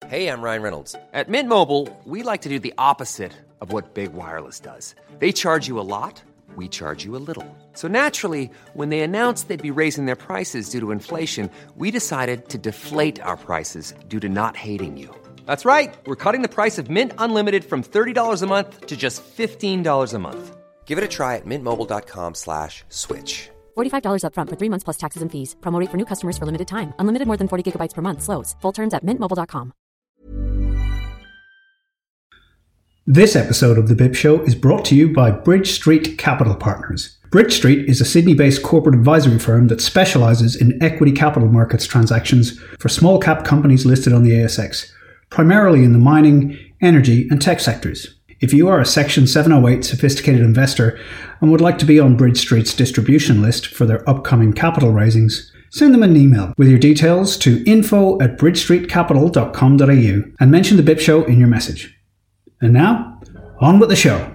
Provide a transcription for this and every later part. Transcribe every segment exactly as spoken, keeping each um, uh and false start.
Hey, I'm Ryan Reynolds. At Mint Mobile, we like to do the opposite of what Big Wireless does. They charge you a lot, we charge you a little. So naturally, when they announced they'd be raising their prices due to inflation, we decided to deflate our prices due to not hating you. That's right. We're cutting the price of Mint Unlimited from thirty dollars a month to just fifteen dollars a month. Give it a try at mintmobile.com slash switch. forty-five dollars up front for three months plus taxes and fees. Promo rate for new customers for limited time. Unlimited more than forty gigabytes per month. Slows full terms at mint mobile dot com. This episode of The B I P Show is brought to you by Bridge Street Capital Partners. Bridge Street is a Sydney-based corporate advisory firm that specialises in equity capital markets transactions for small-cap companies listed on the A S X, primarily in the mining, energy and tech sectors. If you are a Section seven oh eight sophisticated investor and would like to be on Bridge Street's distribution list for their upcoming capital raisings, send them an email with your details to info at bridge street capital dot com dot a u and mention The B I P Show in your message. And now, on with the show.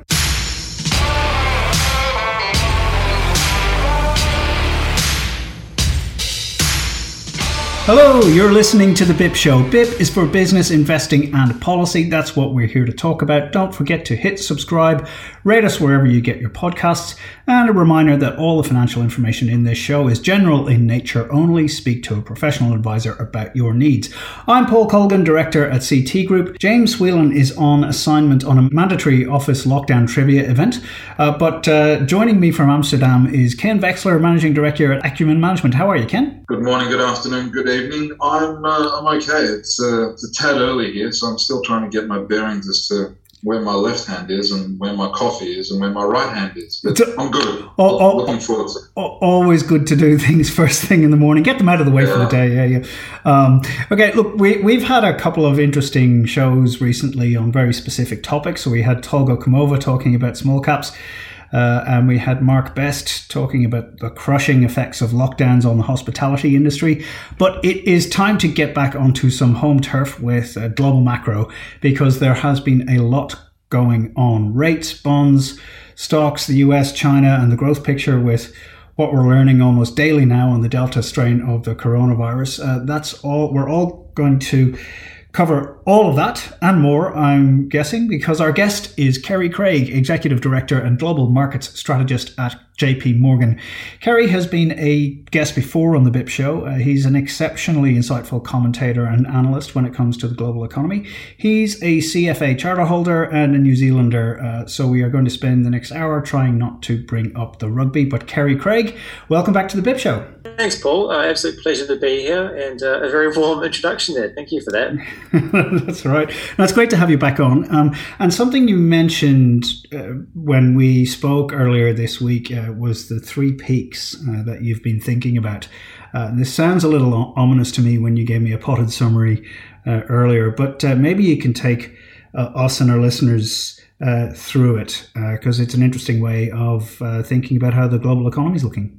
Hello, you're listening to The B I P Show. B I P is for business, investing and policy. That's what we're here to talk about. Don't forget to hit subscribe, rate us wherever you get your podcasts, and a reminder that all the financial information in this show is general in nature only. Speak to a professional advisor about your needs. I'm Paul Colgan, Director at C T Group. James Whelan is on assignment on a mandatory office lockdown trivia event, uh, but uh, joining me from Amsterdam is Ken Vexler, Managing Director at Acumen Management. How are you, Ken? Good morning, good afternoon, good evening. I'm uh, I'm okay. It's, uh, it's a tad early here, so I'm still trying to get my bearings as to where my left hand is and where my coffee is and where my right hand is. But I'm good. Oh, oh, Looking forward to it. Always good to do things first thing in the morning. Get them out of the way yeah. for the day. Yeah, yeah. Um, okay, look, we, we've had a couple of interesting shows recently on very specific topics. So we had Tolga Kumova talking about small caps. Uh, and we had Mark Best talking about the crushing effects of lockdowns on the hospitality industry. But it is time to get back onto some home turf with uh, global macro, because there has been a lot going on. Rates, bonds, stocks, the U S, China, and the growth picture with what we're learning almost daily now on the Delta strain of the coronavirus. Uh, that's all. We're all going to cover all of that and more, I'm guessing, because our guest is Kerry Craig, Executive Director and Global Markets Strategist at J P Morgan. Kerry has been a guest before on the B I P Show. Uh, he's an exceptionally insightful commentator and analyst when it comes to the global economy. He's a C F A charter holder and a New Zealander, uh, so we are going to spend the next hour trying not to bring up the rugby. But Kerry Craig, welcome back to the B I P Show. Thanks, Paul. Uh, absolute pleasure to be here, and uh, a very warm introduction there. Thank you for that. That's right. No, it's great to have you back on. Um, and something you mentioned uh, when we spoke earlier this week uh, was the three peaks uh, that you've been thinking about. Uh, this sounds a little o- ominous to me when you gave me a potted summary uh, earlier, but uh, maybe you can take uh, us and our listeners uh, through it, because uh, it's an interesting way of uh, thinking about how the global economy is looking.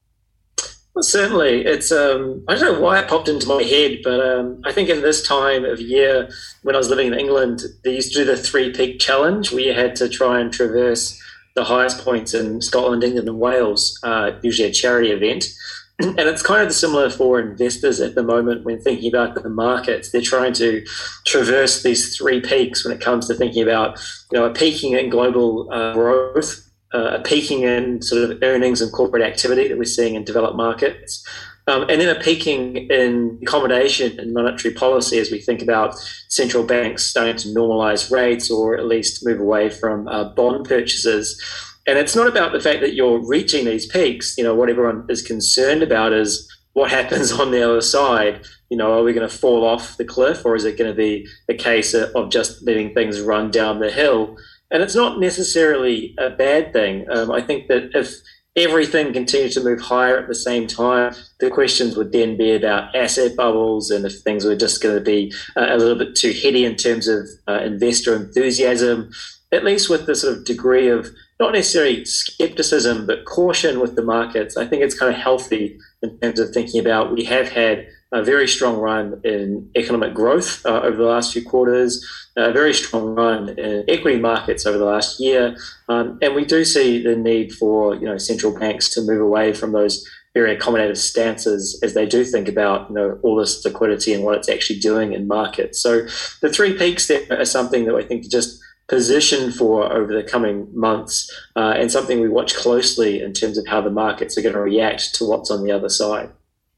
Well, certainly. It's um, I don't know why it popped into my head, but um, I think in this time of year, when I was living in England, they used to do the three-peak challenge, where you had to try and traverse the highest points in Scotland, England and Wales, uh, usually a charity event. And it's kind of similar for investors at the moment when thinking about the markets. They're trying to traverse these three peaks when it comes to thinking about, you know, a peaking in global uh, growth, Uh, a peaking in sort of earnings and corporate activity that we're seeing in developed markets, um, and then a peaking in accommodation and monetary policy as we think about central banks starting to normalise rates or at least move away from uh, bond purchases. And it's not about the fact that you're reaching these peaks. You know, what everyone is concerned about is what happens on the other side. You know, are we going to fall off the cliff, or is it going to be a case of just letting things run down the hill? And it's not necessarily a bad thing. Um, I think that if everything continued to move higher at the same time, the questions would then be about asset bubbles and if things were just going to be uh, a little bit too heady in terms of uh, investor enthusiasm, at least with the sort of degree of not necessarily skepticism, but caution with the markets. I think it's kind of healthy in terms of thinking about we have had a very strong run in economic growth uh, over the last few quarters, a very strong run in equity markets over the last year, um, and we do see the need for you know central banks to move away from those very accommodative stances as they do think about, you know, all this liquidity and what it's actually doing in markets. So the three peaks there are something that I think to just position for over the coming months, uh, and something we watch closely in terms of how the markets are going to react to what's on the other side.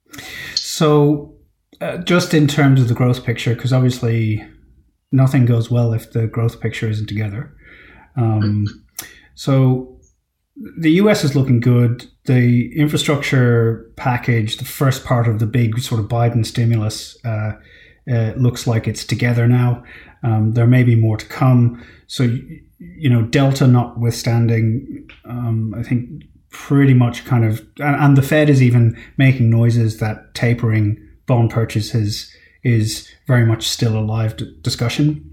So uh, just in terms of the growth picture, because obviously nothing goes well if the growth picture isn't together. Um, so the U S is looking good. The infrastructure package, the first part of the big sort of Biden stimulus, uh, uh, looks like it's together now. Um, there may be more to come. So, you know, Delta notwithstanding, um, I think pretty much kind of, and, and the Fed is even making noises that tapering bond purchases is very much still a live d- discussion.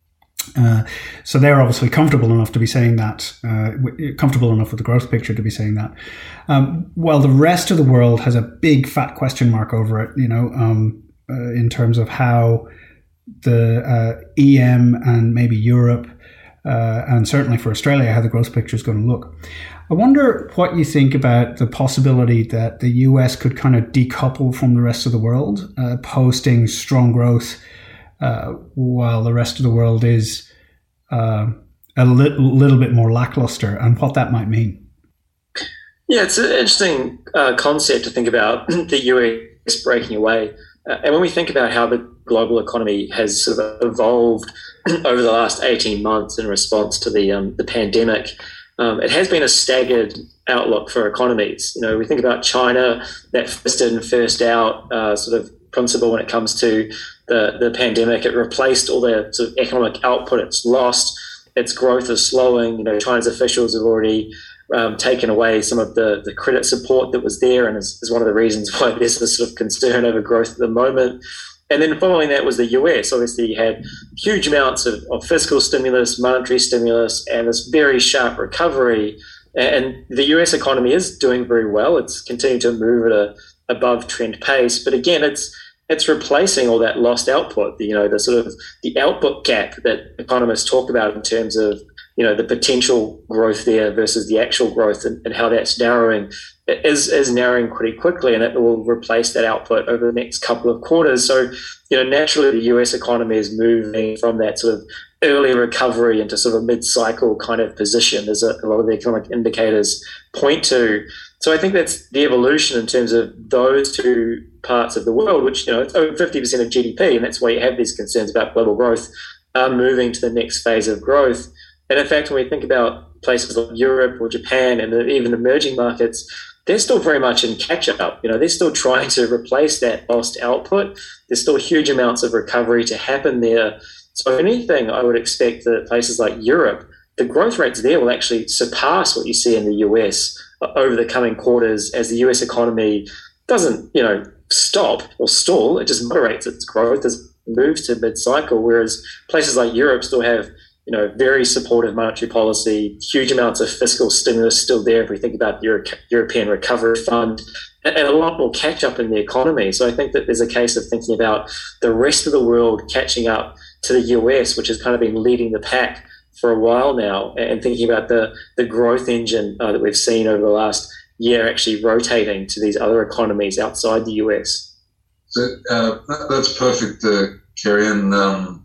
Uh, so they're obviously comfortable enough to be saying that, uh, w- comfortable enough with the growth picture to be saying that. Um, while the rest of the world has a big fat question mark over it, you know, um, uh, in terms of how the uh, E M and maybe Europe, uh, and certainly for Australia, how the growth picture is going to look. I wonder what you think about the possibility that the U S could kind of decouple from the rest of the world, uh, posting strong growth, uh, while the rest of the world is uh, a li- little bit more lackluster, and what that might mean. Yeah, it's an interesting uh, concept to think about, the U S breaking away. Uh, and when we think about how the global economy has sort of evolved over the last eighteen months in response to the um, the pandemic, um, it has been a staggered outlook for economies. You know, we think about China, that first in, first out uh, sort of principle when it comes to the, the pandemic. It replaced all their sort of economic output. It's lost. Its growth is slowing. You know, China's officials have already Um, taken away some of the, the credit support that was there, and is, is one of the reasons why there's this sort of concern over growth at the moment. And then following that was the U S. Obviously, you had huge amounts of, of fiscal stimulus, monetary stimulus, and this very sharp recovery. And the U S economy is doing very well. It's continuing to move at a above trend pace. But again, it's it's replacing all that lost output. The, you know, the sort of the output gap that economists talk about in terms of, you know, the potential growth there versus the actual growth, and, and how that's narrowing is, is narrowing pretty quickly, and it will replace that output over the next couple of quarters. So, you know, naturally the U S economy is moving from that sort of early recovery into sort of a mid-cycle kind of position, as a, a lot of the economic indicators point to. So I think that's the evolution in terms of those two parts of the world, which, you know, it's over fifty percent of G D P, and that's why you have these concerns about global growth, are moving to the next phase of growth. And in fact, when we think about places like Europe or Japan and even emerging markets, they're still very much in catch-up. You know, they're still trying to replace that lost output. There's still huge amounts of recovery to happen there. So if anything, I would expect that places like Europe, the growth rates there will actually surpass what you see in the U S over the coming quarters, as the U S economy doesn't, you know, stop or stall. It just moderates its growth as it moves to mid-cycle, whereas places like Europe still have, you know, very supportive monetary policy, huge amounts of fiscal stimulus still there if we think about the Euro- European Recovery Fund, and, and a lot more catch-up in the economy. So I think that there's a case of thinking about the rest of the world catching up to the U S, which has kind of been leading the pack for a while now, and thinking about the, the growth engine uh, that we've seen over the last year actually rotating to these other economies outside the U S. So, uh, that, that's perfect, uh, Kerry. And um,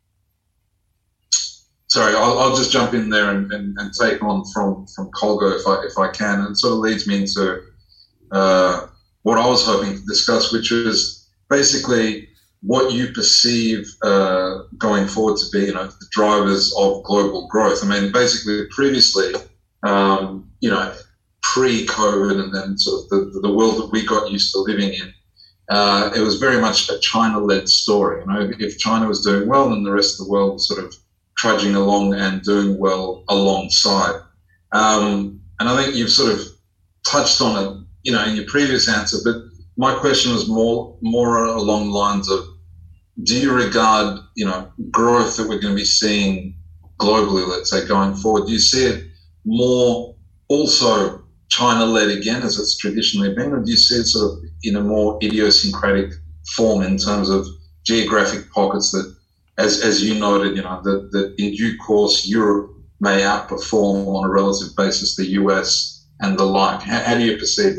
sorry, I'll, I'll just jump in there and, and, and take on from, from Colgo if I if I can. And it sort of leads me into uh, what I was hoping to discuss, which is basically what you perceive uh, going forward to be, you know, the drivers of global growth. I mean, basically, previously, um, you know, pre-COVID and then sort of the, the world that we got used to living in, uh, it was very much a China-led story. You know, if China was doing well, then the rest of the world was sort of trudging along and doing well alongside. Um, and I think you've sort of touched on it, you know, in your previous answer, but my question was more more along the lines of, do you regard, you know, growth that we're going to be seeing globally, let's say, going forward, do you see it more also China-led again, as it's traditionally been, or do you see it sort of in a more idiosyncratic form in terms of geographic pockets that, as as you noted, you know, that, that in due course Europe may outperform on a relative basis the U S and the like? How, how do you perceive that?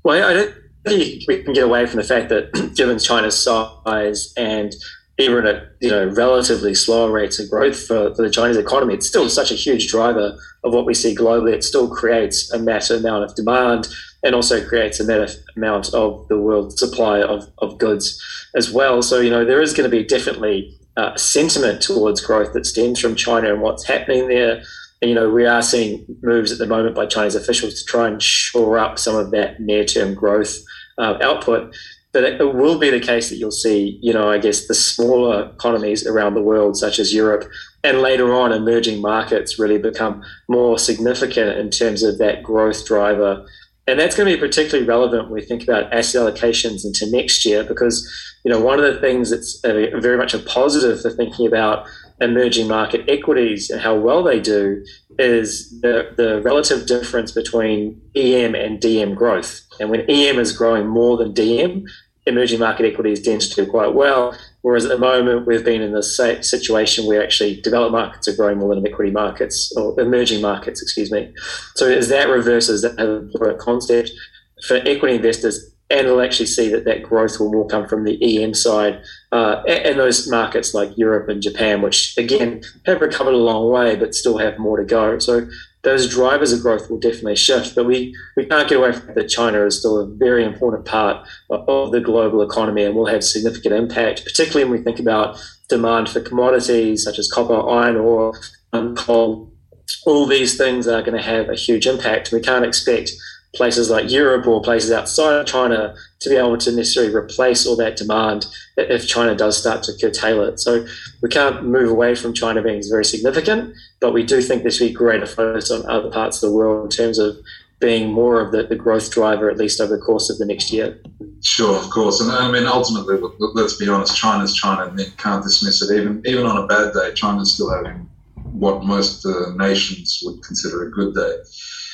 Well, I don't think we can get away from the fact that given China's size and even at you know relatively slower rates of growth for, for the Chinese economy, it's still such a huge driver of what we see globally. It still creates a massive amount of demand and also creates a massive amount of the world's supply of, of goods as well. So, you know, there is going to be definitely uh, sentiment towards growth that stems from China and what's happening there. And, you know, we are seeing moves at the moment by Chinese officials to try and shore up some of that near-term growth uh, output. But it will be the case that you'll see, you know, I guess the smaller economies around the world, such as Europe, and later on emerging markets really become more significant in terms of that growth driver. And that's going to be particularly relevant when we think about asset allocations into next year, because, you know, one of the things that's a, very much a positive for thinking about emerging market equities and how well they do is the, the relative difference between E M and D M growth. And when E M is growing more than D M, emerging market equities tend to do quite well. Whereas at the moment, we've been in this situation where actually developed markets are growing more than equity markets, or emerging markets, excuse me. So as that reverses, that important concept for equity investors, and we'll actually see that that growth will more come from the E M side, uh, and those markets like Europe and Japan, which again have recovered a long way, but still have more to go. So those drivers of growth will definitely shift, but we, we can't get away from that China is still a very important part of the global economy and will have significant impact, particularly when we think about demand for commodities such as copper, iron ore, um, coal. All these things are going to have a huge impact. We can't expect places like Europe or places outside of China to be able to necessarily replace all that demand if China does start to curtail it. So we can't move away from China being very significant, but we do think there should be greater focus on other parts of the world in terms of being more of the, the growth driver, at least over the course of the next year. Sure, of course. And I mean, ultimately, look, let's be honest, China's China, and you can't dismiss it. Even, even on a bad day, China's still having what most uh, nations would consider a good day.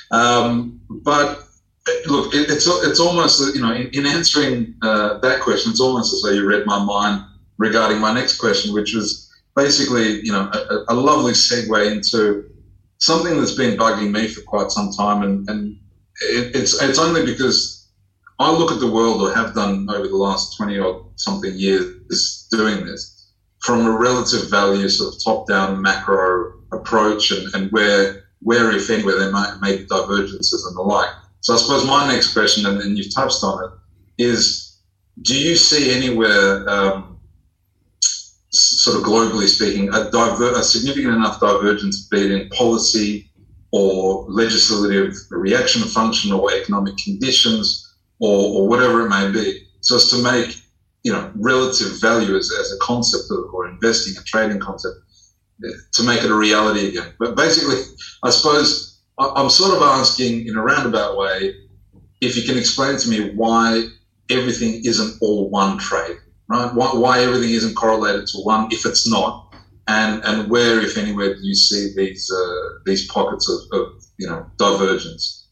Um, but look, it, it's it's almost, you know, in, in answering uh, that question, it's almost as though you read my mind regarding my next question, which was basically, you know, a, a lovely segue into something that's been bugging me for quite some time, and, and it, it's it's only because I look at the world, or have done over the last twenty or something years doing this, from a relative value sort of top-down macro approach, and, and where, where, if anywhere, there may, may be divergences and the like. So I suppose my next question, and, and you've touched on it, is do you see anywhere, um, sort of globally speaking, a, diver- a significant enough divergence, be it in policy or legislative reaction function or economic conditions or, or whatever it may be, so as to make, you know, relative value as, as a concept of, or investing, a trading concept, to make it a reality again? But basically, I suppose I'm sort of asking in a roundabout way if you can explain to me why everything isn't all one trade, right? Why, why everything isn't correlated to one if it's not, and and where, if anywhere, do you see these uh, these pockets of, of you know divergence?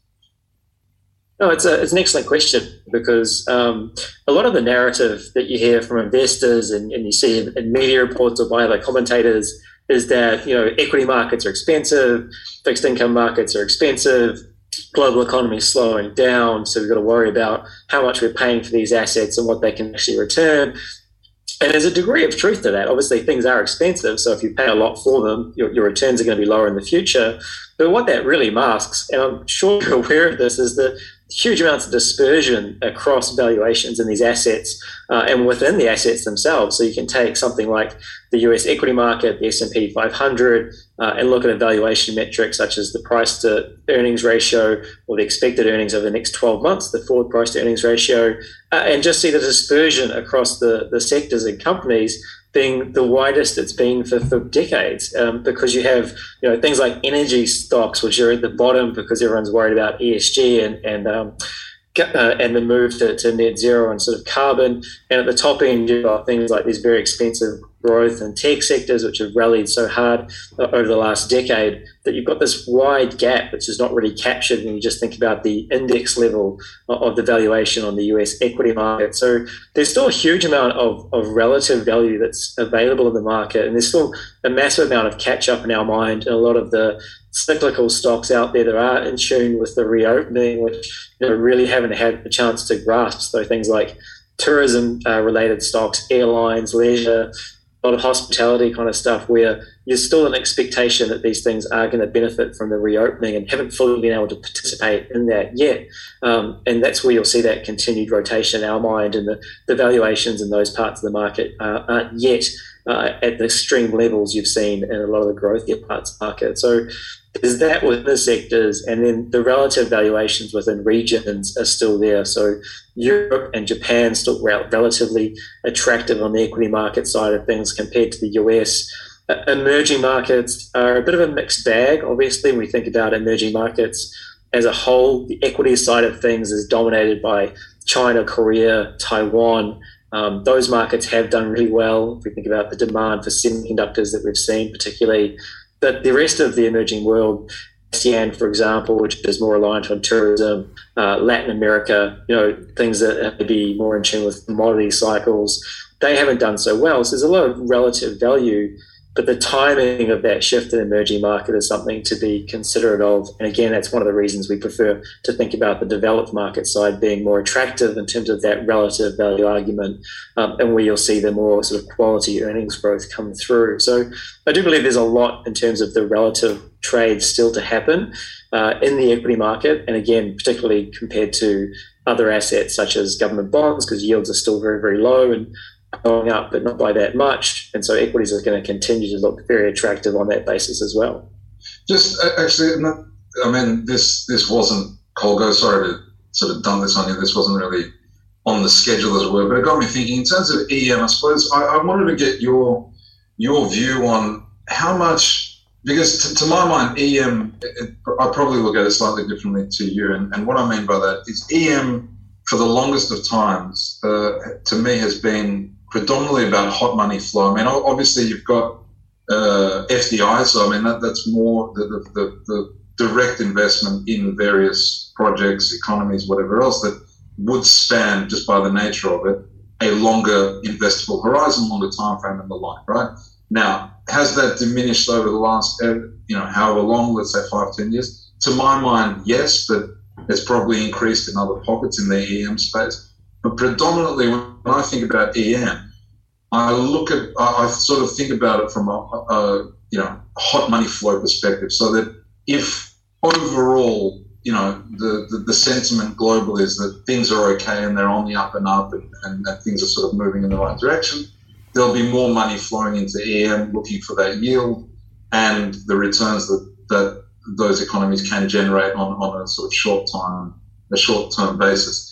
No, it's a it's an excellent question, because um, a lot of the narrative that you hear from investors and, and you see in, in media reports or by other commentators is that, you know, equity markets are expensive, fixed income markets are expensive, global economy is slowing down, so we've got to worry about how much we're paying for these assets and what they can actually return. And there's a degree of truth to that. Obviously, things are expensive, so if you pay a lot for them, your, your returns are going to be lower in the future. But what that really masks, and I'm sure you're aware of this, is that huge amounts of dispersion across valuations in these assets uh, and within the assets themselves. So you can take something like the U S equity market, the S and P five hundred, uh, and look at a valuation metric such as the price to earnings ratio or the expected earnings over the next twelve months, the forward price to earnings ratio, uh, and just see the dispersion across the, the sectors and companies being the widest it's been for, for decades, um, because you have, you know, things like energy stocks, which are at the bottom because everyone's worried about E S G and and um, uh, and the move to, to net zero and sort of carbon, and at the top end you've got things like these very expensive growth and tech sectors, which have rallied so hard uh, over the last decade, that you've got this wide gap which is not really captured when you just think about the index level of the valuation on the U S equity market. So there's still a huge amount of, of relative value that's available in the market, and there's still a massive amount of catch-up in our mind, and a lot of the cyclical stocks out there that are in tune with the reopening, which you know, really haven't had the chance to grasp. So things like tourism-related uh, stocks, airlines, leisure, a lot of hospitality kind of stuff, where there's still an expectation that these things are going to benefit from the reopening and haven't fully been able to participate in that yet. Um, and that's where you'll see that continued rotation in our mind, and the, the valuations in those parts of the market uh, aren't yet uh, at the extreme levels you've seen in a lot of the growthier parts of the market. So there's that within the sectors, and then the relative valuations within regions are still there. So Europe and Japan still rel- relatively attractive on the equity market side of things compared to the U S. Uh, emerging markets are a bit of a mixed bag. Obviously, when we think about emerging markets as a whole, the equity side of things is dominated by China, Korea, Taiwan. Um, those markets have done really well. If we think about the demand for semiconductors that we've seen, particularly. But the rest of the emerging world, ASEAN, for example, which is more reliant on tourism, uh, Latin America, you know, things that may be more in tune with commodity cycles, they haven't done so well. So there's a lot of relative value, but the timing of that shift in the emerging market is something to be considerate of. And again, that's one of the reasons we prefer to think about the developed market side being more attractive in terms of that relative value argument, um, and where you'll see the more sort of quality earnings growth come through. So I do believe there's a lot in terms of the relative trade still to happen uh, in the equity market. And again, particularly compared to other assets such as government bonds, because yields are still very, very low and going up, but not by that much. And so equities are going to continue to look very attractive on that basis as well. Just uh, actually, I mean, this this wasn't, Colgo, sorry to sort of dump this on you, this wasn't really on the schedule as it were, but it got me thinking in terms of E M, I suppose I, I wanted to get your your view on how much, because to, to my mind, E M, it, I probably look at it slightly differently to you, and, and what I mean by that is E M, for the longest of times, uh, to me has been predominantly about hot money flow. I mean, obviously you've got uh, F D I, so I mean that, that's more the, the, the, the direct investment in various projects, economies, whatever else, that would span, just by the nature of it, a longer investable horizon, longer time frame and the like, right? Now, has that diminished over the last, you know, however long, let's say five, ten years? To my mind, yes, but it's probably increased in other pockets in the E M space. But predominantly, when I think about E M, I look at, I sort of think about it from a, a you know, hot money flow perspective. So that if overall, you know, the, the, the sentiment global is that things are okay and they're on the up and up, and, and that things are sort of moving in the right direction, there'll be more money flowing into E M looking for that yield and the returns that, that those economies can generate on, on a sort of short time, a short term basis.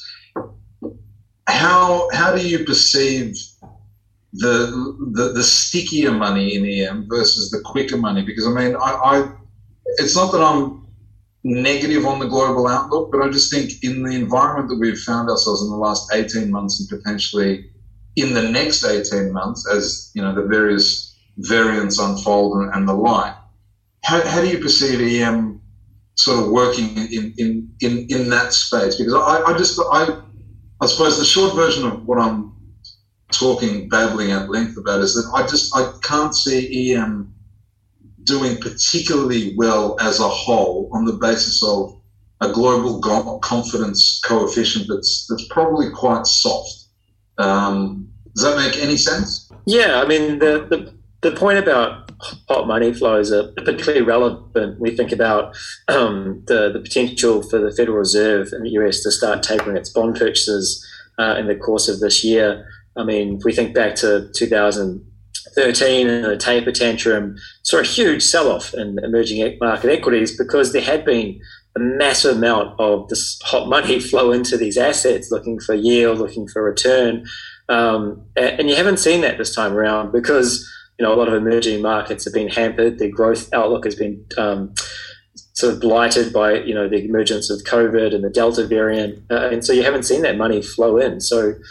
How how do you perceive the, the the stickier money in E M versus the quicker money? Because I mean, I, I it's not that I'm negative on the global outlook, but I just think in the environment that we've found ourselves in the last eighteen months, and potentially in the next eighteen months, as you know, the various variants unfold and, and the like, how, how do you perceive E M sort of working in in in, in that space? Because I, I just I I suppose the short version of what I'm talking, babbling at length about is that I just I can't see E M doing particularly well as a whole on the basis of a global go- confidence coefficient that's that's probably quite soft. Um, does that make any sense? Yeah, I mean, the, the, the point about hot money flows are particularly relevant. We think about um, the, the potential for the Federal Reserve in the U S to start tapering its bond purchases uh, in the course of this year. I mean, if we think back to two thousand thirteen and the taper tantrum, saw a huge sell-off in emerging market equities because there had been a massive amount of this hot money flow into these assets, looking for yield, looking for return. Um, and you haven't seen that this time around because, you know, a lot of emerging markets have been hampered. Their growth outlook has been um, sort of blighted by, you know, the emergence of COVID and the Delta variant. Uh, and so you haven't seen that money flow in. So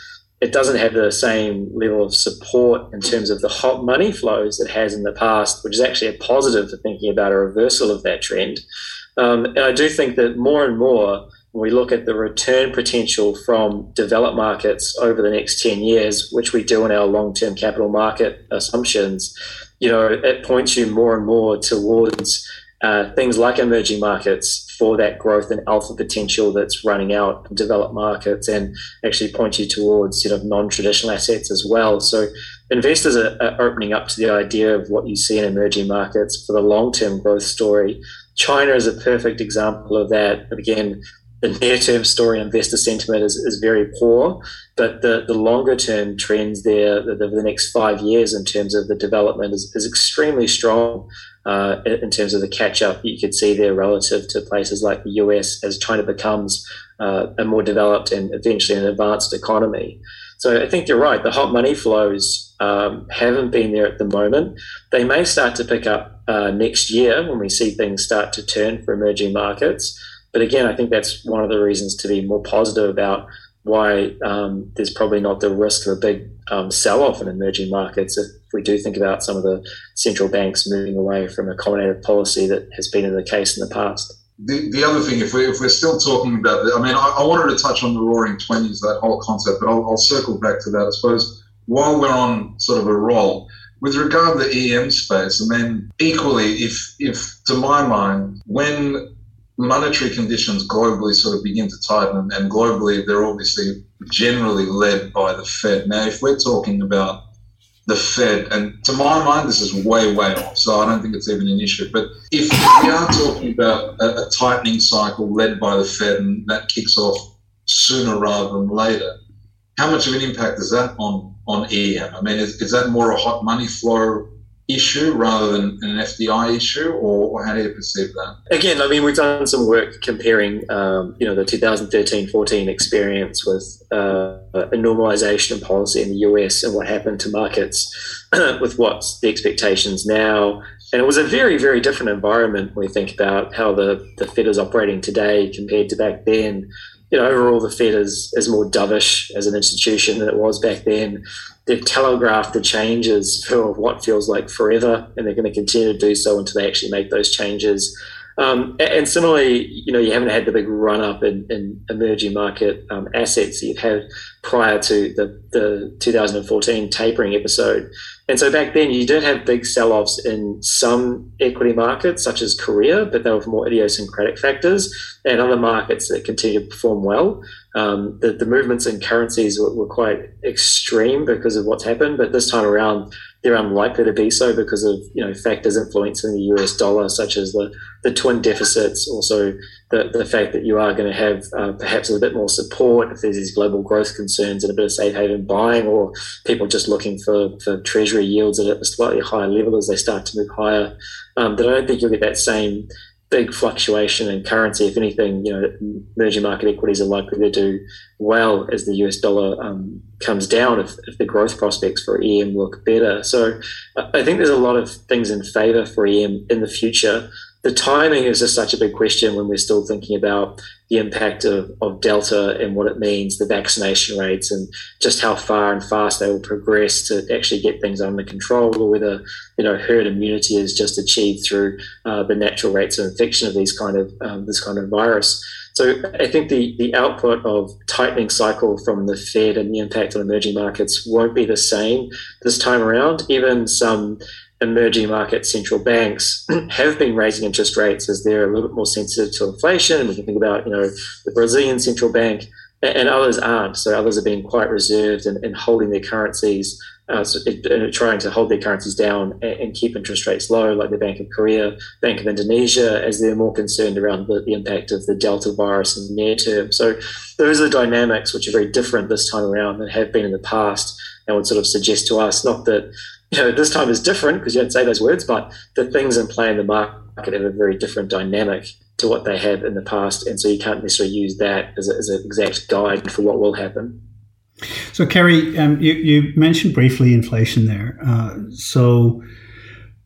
it doesn't have the same level of support in terms of the hot money flows it has in the past, which is actually a positive for thinking about a reversal of that trend. Um, and I do think that more and more, when we look at the return potential from developed markets over the next ten years, which we do in our long-term capital market assumptions, you know, it points you more and more towards uh, things like emerging markets for that growth and alpha potential that's running out in developed markets, and actually point you towards, you know, non-traditional assets as well. So investors are, are opening up to the idea of what you see in emerging markets for the long-term growth story. China is a perfect example of that. But again, the near-term story, investor sentiment is, is very poor, but the, the longer-term trends there, the, the next five years in terms of the development is, is extremely strong uh, in terms of the catch-up you could see there relative to places like the U S as China becomes uh, a more developed and eventually an advanced economy. So I think you're right. The hot money flows um, haven't been there at the moment. They may start to pick up uh, next year when we see things start to turn for emerging markets. But again, I think that's one of the reasons to be more positive about why um, there's probably not the risk of a big um, sell-off in emerging markets if we do think about some of the central banks moving away from accommodative policy that has been in the case in the past. The, the other thing, if, we, if we're still talking about it, I mean, I, I wanted to touch on the roaring twenties, that whole concept, but I'll, I'll circle back to that. I suppose while we're on sort of a roll, with regard to the E M space, I mean, equally, if, if to my mind, when monetary conditions globally sort of begin to tighten, and globally they're obviously generally led by the Fed. Now, if we're talking about the Fed, and to my mind, this is way, way off, so I don't think it's even an issue. But if we are talking about a, a tightening cycle led by the Fed, and that kicks off sooner rather than later, how much of an impact is that on, on E M? I mean, is, is that more a hot money flow issue rather than an F D I issue, or, or how do you perceive that? Again, I mean, we've done some work comparing, um, you know, the two thousand thirteen fourteen experience with uh, a normalization in policy in the U S and what happened to markets with what's the expectations now. And it was a very, very different environment when we think about how the, the Fed is operating today compared to back then. You know, overall, the Fed is, is more dovish as an institution than it was back then. They've telegraphed the changes for what feels like forever, and they're going to continue to do so until they actually make those changes. Um, and similarly, you know, you haven't had the big run-up in, in emerging market um, assets that you've had prior to the, the two thousand fourteen tapering episode. And so back then, you did have big sell-offs in some equity markets, such as Korea, but they were more idiosyncratic factors, and other markets that continue to perform well. Um, the, the movements in currencies were, were quite extreme because of what's happened, but this time around, they're unlikely to be so because of, you know, factors influencing the U S dollar, such as the, the twin deficits, also the, the fact that you are going to have uh, perhaps a bit more support if there's these global growth concerns and a bit of safe haven buying, or people just looking for, for treasury yields at a slightly higher level as they start to move higher. Um, but I don't think you'll get that same big fluctuation in currency. If anything, you know, emerging market equities are likely to do well as the U S dollar um, comes down if, if the growth prospects for E M look better. So I think there's a lot of things in favour for E M in the future. The timing is just such a big question when we're still thinking about the impact of, of Delta and what it means, the vaccination rates, and just how far and fast they will progress to actually get things under control, or whether, you know, herd immunity is just achieved through uh, the natural rates of infection of these kind of um, this kind of virus. So I think the, the output of tightening cycle from the Fed and the impact on emerging markets won't be the same this time around. Even some emerging market central banks have been raising interest rates as they're a little bit more sensitive to inflation. And we can think about, you know, the Brazilian central bank, and others aren't. So others have been quite reserved and, and holding their currencies, uh, so it, trying to hold their currencies down and, and keep interest rates low, like the Bank of Korea, Bank of Indonesia, as they're more concerned around the, the impact of the Delta virus in the near term. So those are the dynamics which are very different this time around than have been in the past, and would sort of suggest to us, not that, you know, this time is different because you don't say those words, but the things in play in the market have a very different dynamic to what they have in the past. And so you can't necessarily use that as, a, as an exact guide for what will happen. So, Kerry, um, you, you mentioned briefly inflation there. Uh, so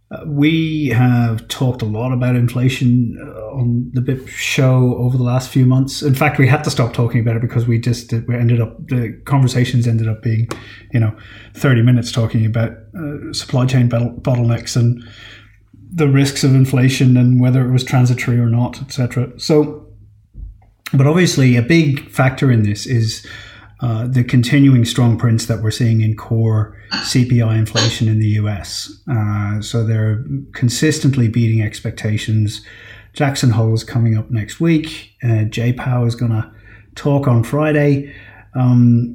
Uh, we have talked a lot about inflation uh, on the B I P show over the last few months. In fact, we had to stop talking about it because we just we ended up the conversations ended up being, you know, thirty minutes talking about uh, supply chain bottlenecks and the risks of inflation and whether it was transitory or not, et cetera. So, but obviously, a big factor in this is Uh, the continuing strong prints that we're seeing in core C P I inflation in the U S. Uh, so they're consistently beating expectations. Jackson Hole is coming up next week. Uh, J POW is going to talk on Friday. Um,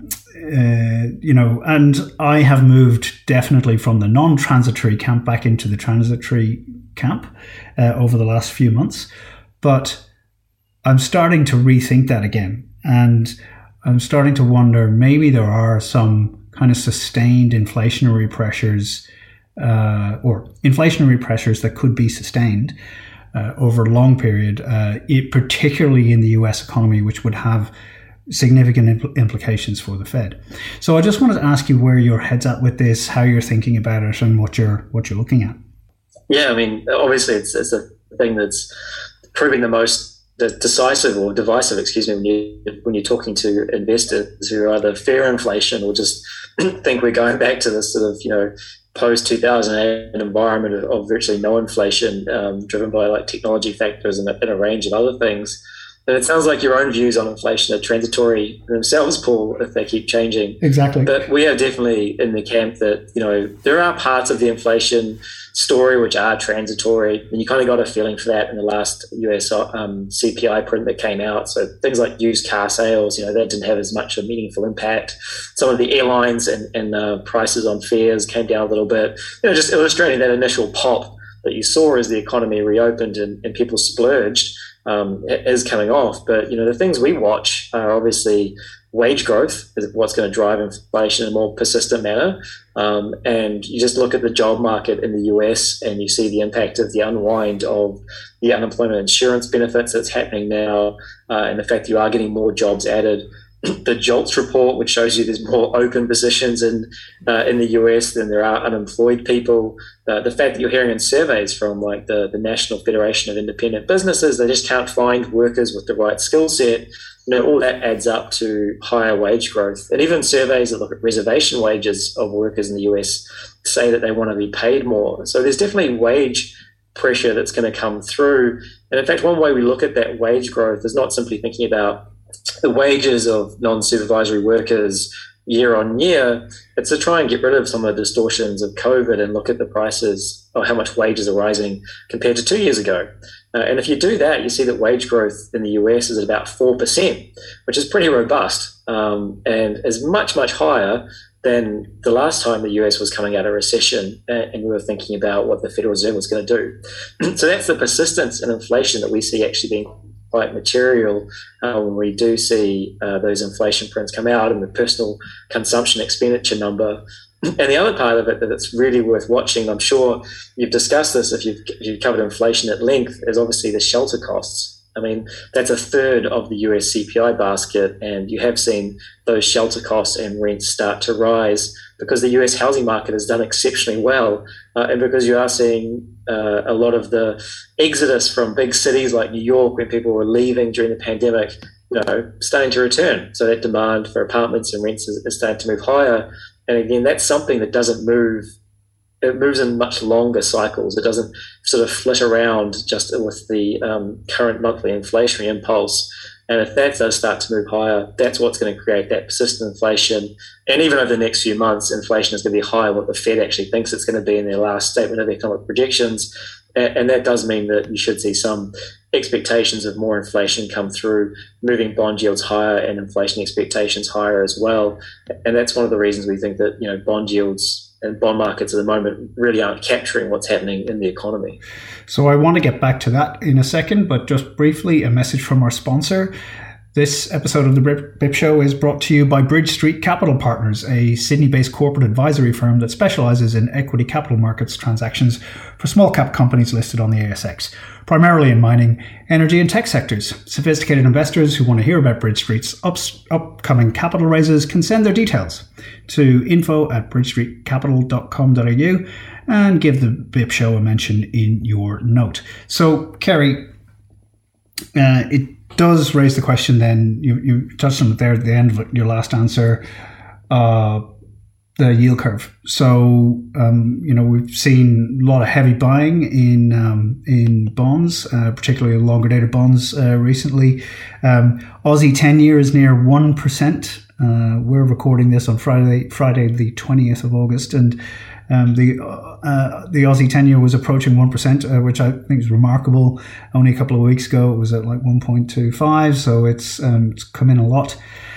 uh, you know, and I have moved definitely from the non-transitory camp back into the transitory camp uh, over the last few months. But I'm starting to rethink that again. And I'm starting to wonder, maybe there are some kind of sustained inflationary pressures uh, or inflationary pressures that could be sustained uh, over a long period, uh, it, particularly in the U S economy, which would have significant impl- implications for the Fed. So I just wanted to ask you where your head's at with this, how you're thinking about it, and what you're what you're looking at. Yeah, I mean, obviously it's, it's a thing that's proving the most decisive or divisive, excuse me, when you when you're talking to investors who are either fear inflation or just think we're going back to this sort of, you know, post two thousand eight environment of, of virtually no inflation, um, driven by like technology factors and a, and a range of other things. And it sounds like your own views on inflation are transitory themselves, Paul, if they keep changing. Exactly. But we are definitely in the camp that, you know, there are parts of the inflation story which are transitory. And you kind of got a feeling for that in the last U S um, C P I print that came out. So things like used car sales, you know, that didn't have as much of a meaningful impact. Some of the airlines and, and uh, prices on fares came down a little bit, you know, just illustrating that initial pop that you saw as the economy reopened and, and people splurged. Um, is coming off. But, you know, the things we watch are obviously wage growth is what's going to drive inflation in a more persistent manner. Um, and you just look at the job market in the U S and you see the impact of the unwind of the unemployment insurance benefits that's happening now, uh, and the fact that you are getting more jobs added. The JOLTS report, which shows you there's more open positions in uh, in the U S than there are unemployed people. Uh, the fact that you're hearing in surveys from like the, the National Federation of Independent Businesses, they just can't find workers with the right skill set. You know, all that adds up to higher wage growth. And even surveys that look at reservation wages of workers in the U S say that they want to be paid more. So there's definitely wage pressure that's going to come through. And in fact, one way we look at that wage growth is not simply thinking about the wages of non-supervisory workers year on year. It's to try and get rid of some of the distortions of COVID and look at the prices or how much wages are rising compared to two years ago. Uh, and if you do that, you see that wage growth in the U S is at about four percent, which is pretty robust, um, and is much, much higher than the last time the U S was coming out of recession and we were thinking about what the Federal Reserve was going to do. So that's the persistence in inflation that we see actually being quite material uh, when we do see uh, those inflation prints come out and the personal consumption expenditure number. And the other part of it that's really worth watching, I'm sure you've discussed this if you've, if you've covered inflation at length, is obviously the shelter costs. I mean, that's a third of the U S C P I basket, and you have seen those shelter costs and rents start to rise because the U S housing market has done exceptionally well, uh, and because you are seeing uh, a lot of the exodus from big cities like New York when people were leaving during the pandemic, you know, starting to return. So that demand for apartments and rents is, is starting to move higher. And again, that's something that doesn't move. It moves in much longer cycles. It doesn't sort of flit around just with the um, current monthly inflationary impulse. And if that does start to move higher, that's what's going to create that persistent inflation. And even over the next few months, inflation is going to be higher than what the Fed actually thinks it's going to be in their last statement of economic projections. And, and that does mean that you should see some expectations of more inflation come through, moving bond yields higher and inflation expectations higher as well. And that's one of the reasons we think that, you know, bond yields and bond markets at the moment really aren't capturing what's happening in the economy. So I want to get back to that in a second, but just briefly, a message from our sponsor. This episode of the B I P Show is brought to you by Bridge Street Capital Partners, a Sydney-based corporate advisory firm that specialises in equity capital markets transactions for small-cap companies listed on the A S X, primarily in mining, energy and tech sectors. Sophisticated investors who want to hear about Bridge Street's ups- upcoming capital raises can send their details to info at bridge street capital dot com dot a u and give the B I P Show a mention in your note. So, Kerry, uh, it does raise the question then, you, you touched on it there at the end of your last answer, uh, the yield curve. So, um, you know, we've seen a lot of heavy buying in um, in bonds, uh, particularly longer dated bonds uh, recently. Um, Aussie ten-year is near one percent. Uh, we're recording this on Friday, Friday the twentieth of August, and Um, the uh, the Aussie ten-year was approaching one percent, uh, which I think is remarkable. Only a couple of weeks ago, it was at like one point two five, so it's um, it's come in a lot.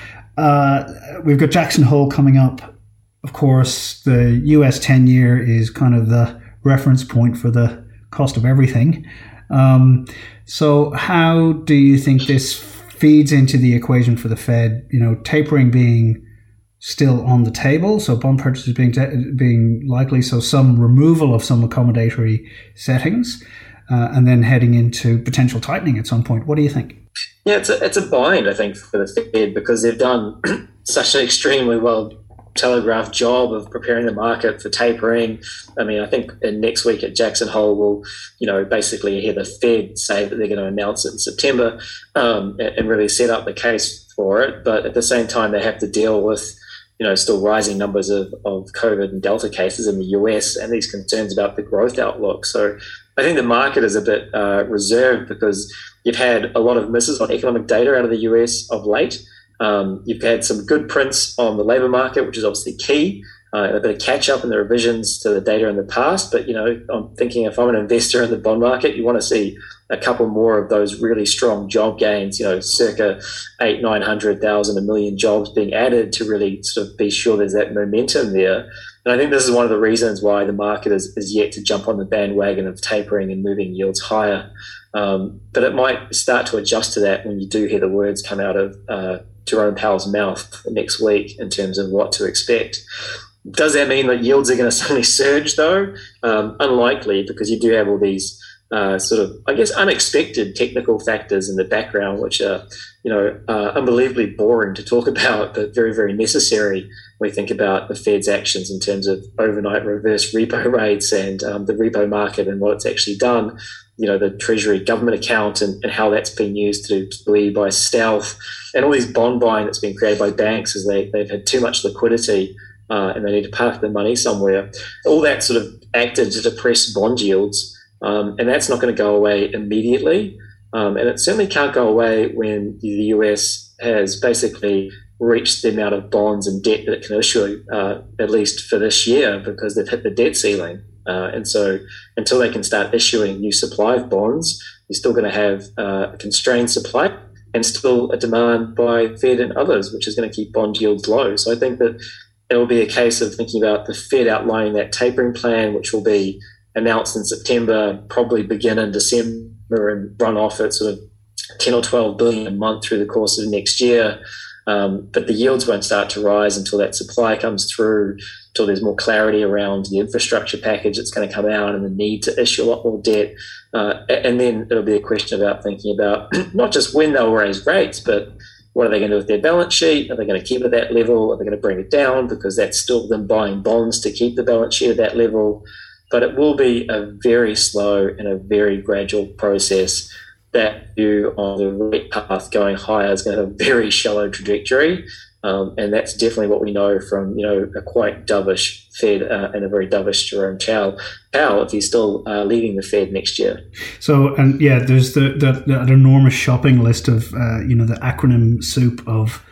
Uh, we've got Jackson Hole coming up. Of course, the U S ten-year is kind of the reference point for the cost of everything. Um, so how do you think this feeds into the equation for the Fed? You know, tapering being still on the table, so bond purchases being te- being likely, so some removal of some accommodatory settings, uh, and then heading into potential tightening at some point. What do you think? Yeah, it's a, it's a bind, I think, for the Fed, because they've done such an extremely well telegraphed job of preparing the market for tapering. I mean, I think in next week at Jackson Hole, we'll, you know, basically hear the Fed say that they're going to announce it in September um, and really set up the case for it. But at the same time, they have to deal with, you know, still rising numbers of, of COVID and Delta cases in the U S and these concerns about the growth outlook. So I think the market is a bit uh, reserved because you've had a lot of misses on economic data out of the U S of late. Um, you've had some good prints on the labour market, which is obviously key. Uh, a bit of catch up in the revisions to the data in the past. But, you know, I'm thinking if I'm an investor in the bond market, you want to see a couple more of those really strong job gains, you know, circa eight, nine hundred thousand, a million jobs being added to really sort of be sure there's that momentum there. And I think this is one of the reasons why the market is, is yet to jump on the bandwagon of tapering and moving yields higher. Um, but it might start to adjust to that when you do hear the words come out of uh, Jerome Powell's mouth next week in terms of what to expect. Does that mean that yields are going to suddenly surge, though? Um, unlikely, because you do have all these uh, sort of, I guess, unexpected technical factors in the background, which are, you know, uh, unbelievably boring to talk about, but very, very necessary when we think about the Fed's actions in terms of overnight reverse repo rates and um, the repo market and what it's actually done. You know, the Treasury government account and, and how that's been used to bleed by stealth, and all these bond buying that's been created by banks as they, they've had too much liquidity. Uh, and they need to park their money somewhere. All that sort of acted to depress bond yields, um, and that's not going to go away immediately. Um, and it certainly can't go away when the U S has basically reached the amount of bonds and debt that it can issue, uh, at least for this year, because they've hit the debt ceiling. Uh, and so until they can start issuing new supply of bonds, you're still going to have uh, a constrained supply and still a demand by Fed and others, which is going to keep bond yields low. So I think that it will be a case of thinking about the Fed outlining that tapering plan, which will be announced in September, probably begin in December and run off at sort of ten or twelve billion a month through the course of next year. Um, but the yields won't start to rise until that supply comes through, until there's more clarity around the infrastructure package that's going to come out and the need to issue a lot more debt. Uh, and then it'll be a question about thinking about not just when they'll raise rates, but what are they going to do with their balance sheet? Are they going to keep it at that level? Are they going to bring it down? Because that's still them buying bonds to keep the balance sheet at that level. But it will be a very slow and a very gradual process. That view on the rate path going higher is going to have a very shallow trajectory. Um, and that's definitely what we know from, you know, a quite dovish Fed uh, and a very dovish Jerome Powell, Powell if he's still uh, leading the Fed next year. So, and yeah, there's the, the that enormous shopping list of, uh, you know, the acronym soup of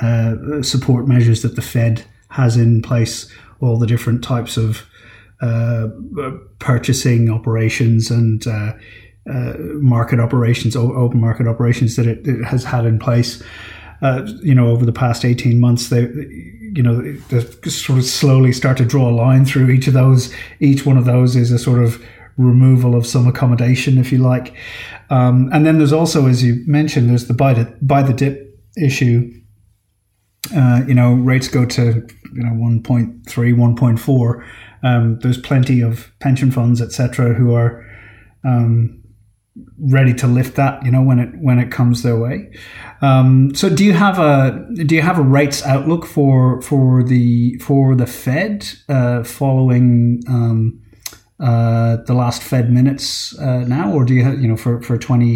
uh, support measures that the Fed has in place, all the different types of uh, purchasing operations and uh, uh, market operations, open market operations that it, it has had in place. Uh, you know, over the past eighteen months, they, you know, they sort of slowly start to draw a line through each of those. Each one of those is a sort of removal of some accommodation, if you like. Um, and then there's also, as you mentioned, there's the buy the, buy the dip issue, uh, you know, rates go to, you know, one point three, one point four. Um, there's plenty of pension funds, et cetera, who are um, ready to lift that, you know, when it when it comes their way. Um, so, do you have a do you have a rates outlook for for the for the Fed uh, following um, uh, the last Fed minutes uh, now, or do you have, you know, for for twenty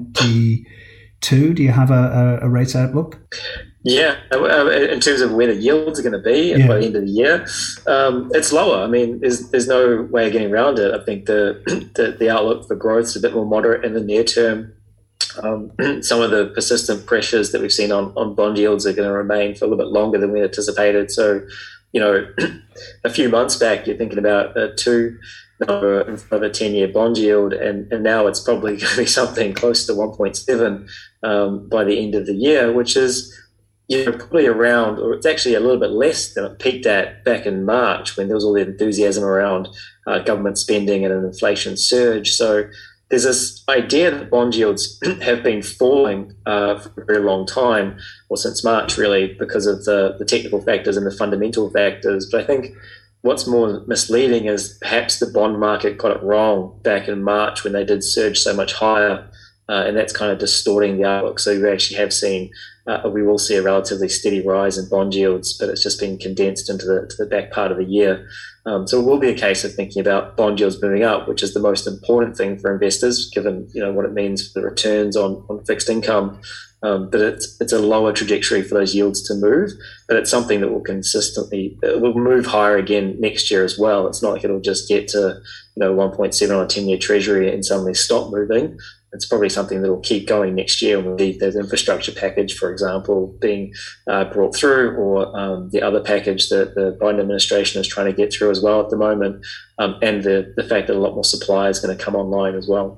twenty-two? Do you have a, a, a rates outlook? Yeah, in terms of where the yields are going to be yeah. by the end of the year, um, it's lower. I mean, there's there's no way of getting around it. I think the the, the outlook for growth is a bit more moderate in the near term. Um, some of the persistent pressures that we've seen on, on bond yields are going to remain for a little bit longer than we anticipated. So, you know, a few months back, you're thinking about a two of a ten-year bond yield, and, and now it's probably going to be something close to one point seven um, by the end of the year, which is, you know, probably around, or it's actually a little bit less than it peaked at back in March when there was all the enthusiasm around uh, government spending and an inflation surge. So there's this idea that bond yields have been falling uh, for a very long time, or since March really, because of the, the technical factors and the fundamental factors. But I think what's more misleading is perhaps the bond market got it wrong back in March when they did surge so much higher, uh, and that's kind of distorting the outlook. So we actually have seen Uh, we will see a relatively steady rise in bond yields, but it's just been condensed into the, to the back part of the year. Um, so it will be a case of thinking about bond yields moving up, which is the most important thing for investors, given, you know, what it means for the returns on, on fixed income. Um, but it's it's a lower trajectory for those yields to move, but it's something that will consistently it will move higher again next year as well. It's not like it'll just get to, you know, one point seven on a ten-year treasury and suddenly stop moving. It's probably something that will keep going next year when there's infrastructure package, for example, being uh, brought through, or um, the other package that the Biden administration is trying to get through as well at the moment, um, and the, the fact that a lot more supply is going to come online as well.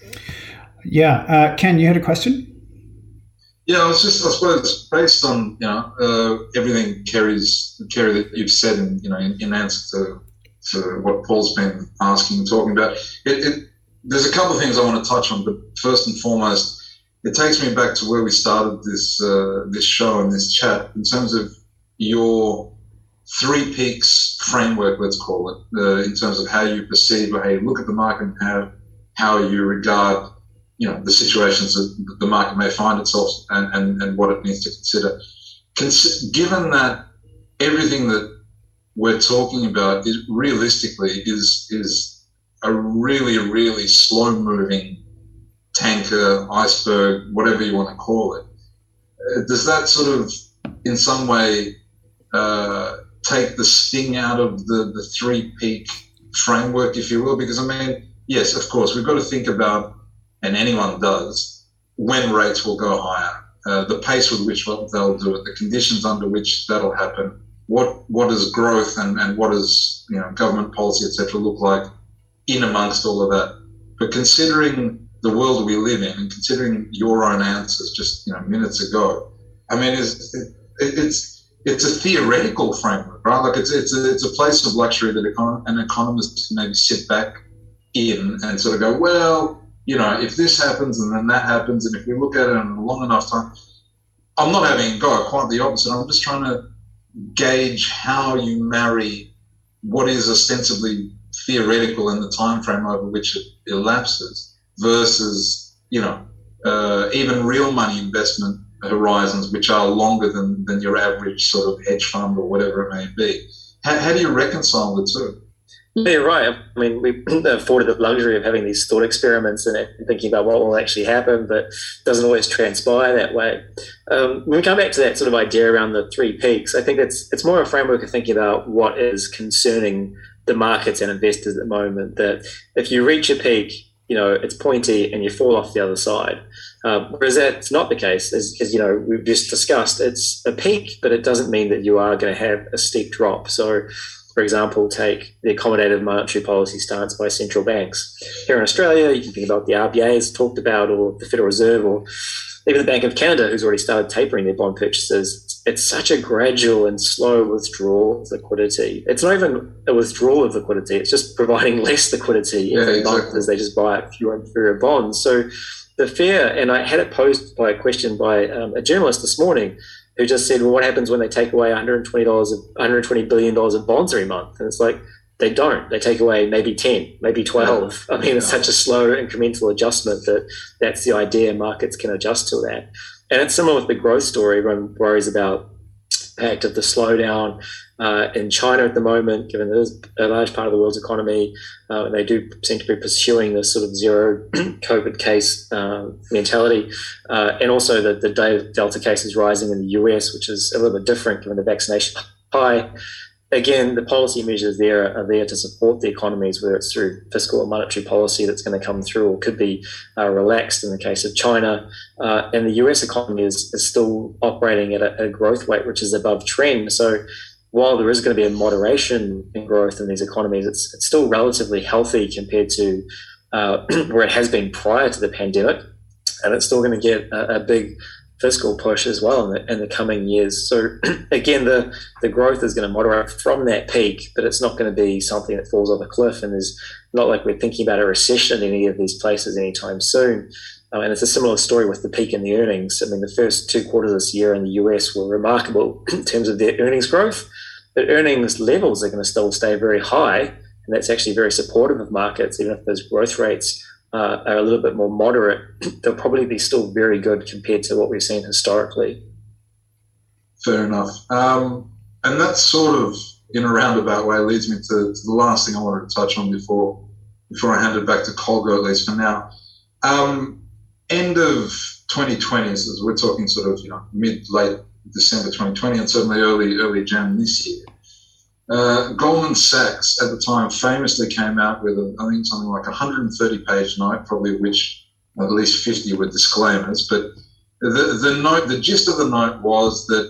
Yeah. Uh, Ken, you had a question? Yeah, I was just, I suppose, based on, you know, uh, everything Kerry's, Kerry that you've said in, you know, in, in answer to, to what Paul's been asking and talking about, it, it there's a couple of things I want to touch on, but first and foremost, it takes me back to where we started this uh, this show and this chat in terms of your three peaks framework, let's call it, uh, in terms of how you perceive or how you look at the market and how how you regard, you know, the situations that the market may find itself and, and, and what it needs to consider. Consi- given that everything that we're talking about is realistically is is a really, really slow-moving tanker, iceberg, whatever you want to call it. Uh, does that sort of, in some way, uh, take the sting out of the, the three-peak framework, if you will? Because, I mean, yes, of course, we've got to think about, and anyone does, when rates will go higher, uh, the pace with which they'll do it, the conditions under which that'll happen, what what does growth and, and what does, you know, government policy, et cetera, look like in amongst all of that. But considering the world we live in and considering your own answers just, you know, minutes ago, I mean, it's, it, it's it's a theoretical framework, right? Like it's it's a, it's a place of luxury that econ- an economist can maybe sit back in and sort of go, well, you know, if this happens and then that happens, and if we look at it in a long enough time, I'm not having a go, quite the opposite. I'm just trying to gauge how you marry what is ostensibly theoretical in the time frame over which it elapses versus, you know, uh, even real money investment horizons, which are longer than, than your average sort of hedge fund or whatever it may be. How, how do you reconcile the two? Yeah, you're right. I mean, we've afforded the luxury of having these thought experiments and thinking about what will actually happen, but it doesn't always transpire that way. Um, when we come back to that sort of idea around the three peaks, I think it's it's more a framework of thinking about what is concerning the markets and investors at the moment, that if you reach a peak, you know, it's pointy and you fall off the other side. Uh, whereas that's not the case, as, as, you know, we've just discussed, it's a peak, but it doesn't mean that you are going to have a steep drop. So, for example, take the accommodative monetary policy stance by central banks. Here in Australia, you can think about the R B A as talked about, or the Federal Reserve, or even the Bank of Canada, who's already started tapering their bond purchases. It's such a gradual and slow withdrawal of liquidity. It's not even a withdrawal of liquidity. It's just providing less liquidity yeah, every exactly. month as they just buy fewer and fewer bonds. So the fear, and I had it posed by a question by um, a journalist this morning who just said, well, what happens when they take away one hundred twenty dollars, one hundred twenty billion dollars of bonds every month? And it's like, they don't. They take away maybe ten, maybe twelve. I mean, it's such a slow incremental adjustment that that's the idea. Markets can adjust to that. And it's similar with the growth story. Everyone worries about the impact of the slowdown uh, in China at the moment, given that it is a large part of the world's economy. Uh, and they do seem to be pursuing this sort of zero COVID case uh, mentality. Uh, and also the, the Delta cases rising in the U S, which is a little bit different given the vaccination high. Again, the policy measures there are there to support the economies, whether it's through fiscal or monetary policy that's going to come through or could be uh, relaxed in the case of China. Uh, and the U S economy is, is still operating at a, a growth rate which is above trend. So while there is going to be a moderation in growth in these economies, it's, it's still relatively healthy compared to uh, where it has been prior to the pandemic. And it's still going to get a, a big fiscal push as well in the, in the coming years. So again, the, the growth is going to moderate from that peak, but it's not going to be something that falls off a cliff. And there's not like we're thinking about a recession in any of these places anytime soon. Um, and it's a similar story with the peak in the earnings. I mean, the first two quarters of this year in the U S were remarkable in terms of their earnings growth, but earnings levels are going to still stay very high. And that's actually very supportive of markets, even if those growth rates Uh, are a little bit more moderate, they'll probably be still very good compared to what we've seen historically. Fair enough. Um, and that sort of, in a roundabout way, leads me to, to the last thing I wanted to touch on before before I hand it back to Colgo, at least for now. Um, end of twenty twenty, so we're talking sort of, you know, mid, late December twenty twenty, and certainly early, early Jan this year. Uh, Goldman Sachs at the time famously came out with, a, I think, something like a one hundred thirty page note, probably of which at least fifty were disclaimers. But the, the note, the gist of the note was that,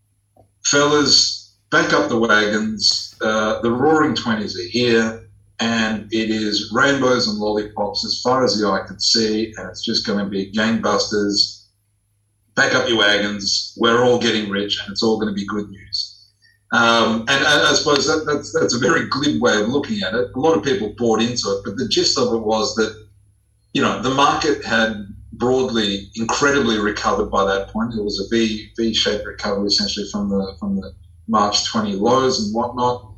fellas, back up the wagons. Uh, the Roaring Twenties are here, and it is rainbows and lollipops as far as the eye could see, and it's just going to be gangbusters. Back up your wagons. We're all getting rich, and it's all going to be good news. Um, and, and I suppose that, that's, that's a very glib way of looking at it. A lot of people bought into it, but the gist of it was that, you know, the market had broadly, incredibly recovered by that point. It was a V, V-shaped recovery essentially from the from the March twenty lows and whatnot.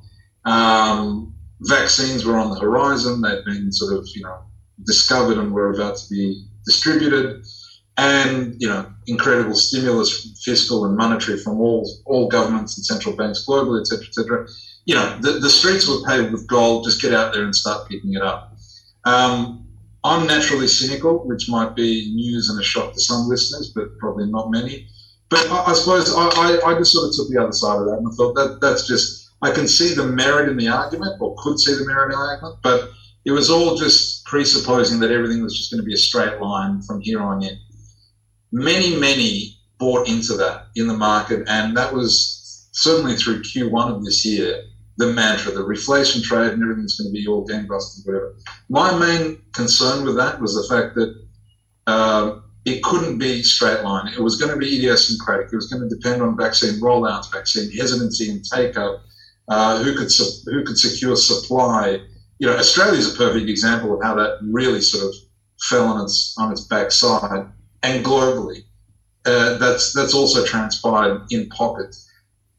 Um, vaccines were on the horizon. They'd been sort of, you know, discovered and were about to be distributed. And, you know, incredible stimulus, fiscal and monetary from all all governments and central banks globally, et cetera, et cetera. You know, the, the streets were paved with gold. Just get out there and start picking it up. Um, I'm naturally cynical, which might be news and a shock to some listeners, but probably not many. But I, I suppose I, I, I just sort of took the other side of that, and I thought that that's just, I can see the merit in the argument, or could see the merit in the argument, but it was all just presupposing that everything was just going to be a straight line from here on in. Many, many bought into that in the market, and that was certainly through Q one of this year, the mantra, the reflation trade and everything's going to be all gangbusters, whatever. My main concern with that was the fact that uh, it couldn't be straight line. It was going to be idiosyncratic. It was going to depend on vaccine rollouts, vaccine hesitancy and take-up, uh, who could su- who could secure supply. You know, Australia is a perfect example of how that really sort of fell on its on its backside. And globally, uh, that's that's also transpired in pockets.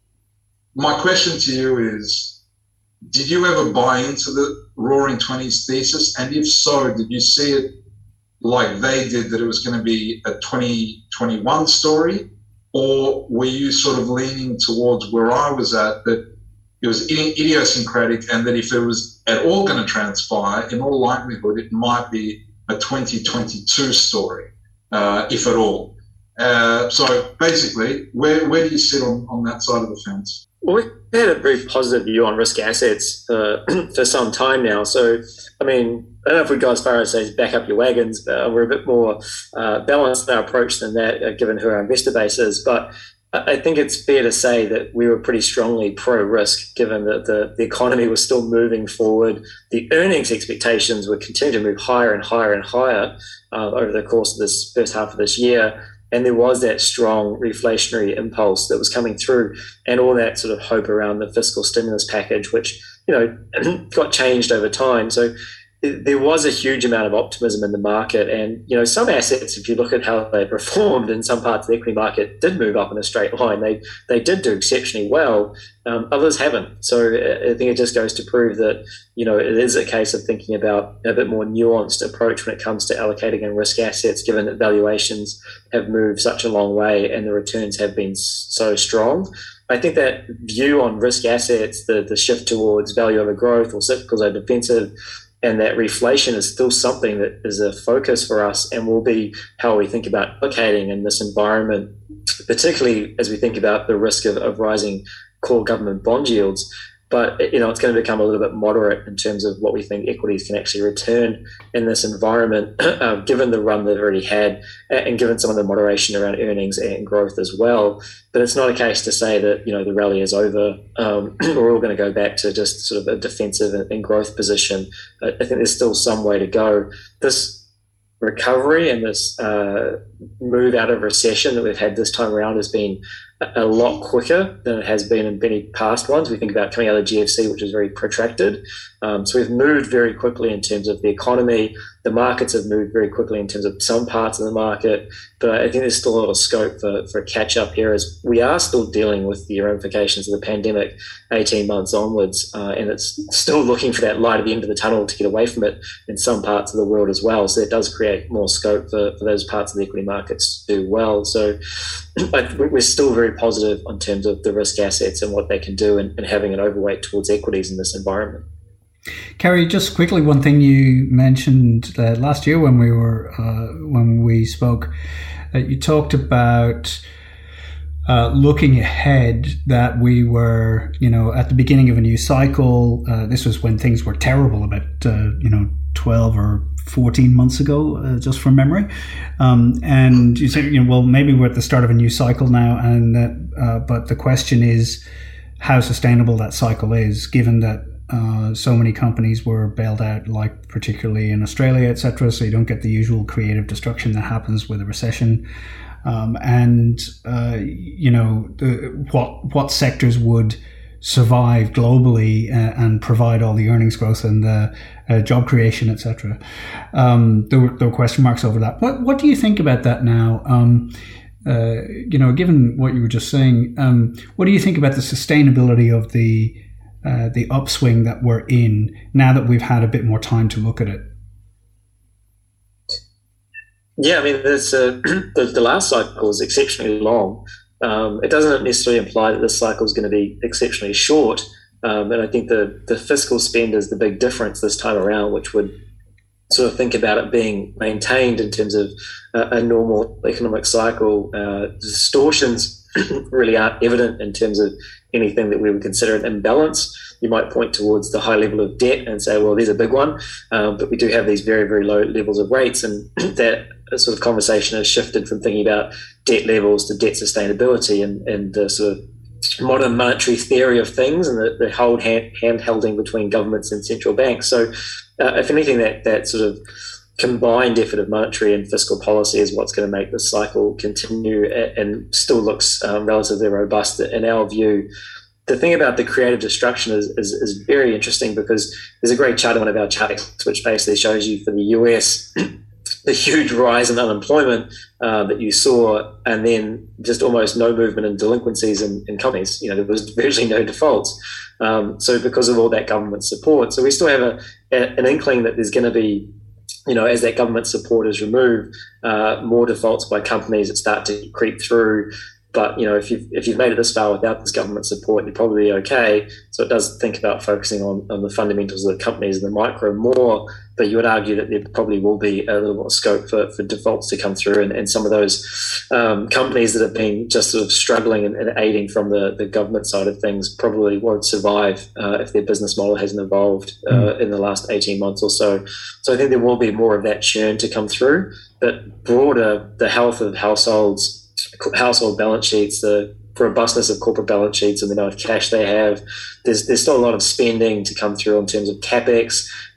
My question to you is, did you ever buy into the Roaring Twenties thesis? And if so, did you see it like they did, that it was going to be a twenty twenty-one story? Or were you sort of leaning towards where I was at, that it was idiosyncratic and that if it was at all going to transpire, in all likelihood, it might be a twenty twenty-two story? Uh, if at all. Uh, so basically, where where do you sit on, on that side of the fence? Well, we've had a very positive view on risk assets uh, for some time now. So, I mean, I don't know if we'd go as far as say back up your wagons, but we're a bit more uh, balanced in our approach than that, uh, given who our investor base is. But I think it's fair to say that we were pretty strongly pro-risk, given that the, the economy was still moving forward. The earnings expectations were continuing to move higher and higher and higher uh, over the course of this first half of this year. And there was that strong reflationary impulse that was coming through, and all that sort of hope around the fiscal stimulus package, which, you know, got changed over time. So there was a huge amount of optimism in the market, and you know some assets, if you look at how they performed in some parts of the equity market, did move up in a straight line. They they did do exceptionally well. Um, others haven't. So I think it just goes to prove that you know it is a case of thinking about a bit more nuanced approach when it comes to allocating in risk assets, given that valuations have moved such a long way and the returns have been so strong. I think that view on risk assets, the the shift towards value over growth or cyclicals over defensive, and that reflation is still something that is a focus for us and will be how we think about allocating in this environment, particularly as we think about the risk of, of rising core government bond yields. But, you know, it's going to become a little bit moderate in terms of what we think equities can actually return in this environment, uh, given the run they've already had and given some of the moderation around earnings and growth as well. But it's not a case to say that, you know, the rally is over. Um, we're all going to go back to just sort of a defensive and growth position. I think there's still some way to go. This recovery and this uh, move out of recession that we've had this time around has been a lot quicker than it has been in many past ones. We think about coming out of the G F C, which is very protracted. Um, so we've moved very quickly in terms of the economy. The markets have moved very quickly in terms of some parts of the market. But I think there's still a lot of scope for, for a catch-up here, as we are still dealing with the ramifications of the pandemic eighteen months onwards. Uh, and it's still looking for that light at the end of the tunnel to get away from it in some parts of the world as well. So it does create more scope for, for those parts of the equity markets to do well. So I, we're still very positive in terms of the risk assets and what they can do, and, and having an overweight towards equities in this environment. Kerry, just quickly, one thing you mentioned uh, last year when we were uh, when we spoke, uh, you talked about uh, looking ahead, that we were, you know, at the beginning of a new cycle. Uh, this was when things were terrible, about uh, you know twelve or fourteen months ago, uh, just from memory. Um, and you said, you know, well, maybe we're at the start of a new cycle now, and uh, uh, but the question is how sustainable that cycle is, given that Uh, so many companies were bailed out, like particularly in Australia, et cetera. So you don't get the usual creative destruction that happens with a recession. Um, and, uh, you know, the, what what sectors would survive globally uh, and provide all the earnings growth and the uh, job creation, et cetera. Um, there, were, there were question marks over that. What, what do you think about that now? Um, uh, you know, given what you were just saying, um, what do you think about the sustainability of the Uh, the upswing that we're in now that we've had a bit more time to look at it? Yeah, I mean, there's a, the, the last cycle was exceptionally long. Um, it doesn't necessarily imply that this cycle is going to be exceptionally short. Um, and I think the, the fiscal spend is the big difference this time around, which would sort of think about it being maintained in terms of a, a normal economic cycle. Uh, distortions really aren't evident in terms of anything that we would consider an imbalance. You might point towards the high level of debt and say, well, there's a big one, um, but we do have these very, very low levels of rates, and that sort of conversation has shifted from thinking about debt levels to debt sustainability and, and the sort of modern monetary theory of things and the, the hold hand, hand-holding between governments and central banks. So uh, if anything, that, that sort of combined effort of monetary and fiscal policy is what's going to make this cycle continue and still looks um, relatively robust in our view. The thing about the creative destruction is, is, is very interesting, because there's a great chart in one of our charts which basically shows you for the U S the huge rise in unemployment uh, that you saw, and then just almost no movement in delinquencies in, in companies. You know, there was virtually no defaults. Um, so because of all that government support, so we still have a, a, an inkling that there's going to be, you know, as that government support is removed, uh, more defaults by companies that start to creep through. But, you know, if you've, if you've made it this far without this government support, you're probably okay. So it does think about focusing on, on the fundamentals of the companies and the micro more. But you would argue that there probably will be a little more scope for, for defaults to come through. And, and some of those um, companies that have been just sort of struggling and, and aiding from the, the government side of things probably won't survive uh, if their business model hasn't evolved uh, mm. in the last eighteen months or so. So I think there will be more of that churn to come through. But broader, the health of households, household balance sheets, the robustness of corporate balance sheets and the amount of cash they have. There's there's still a lot of spending to come through in terms of capex.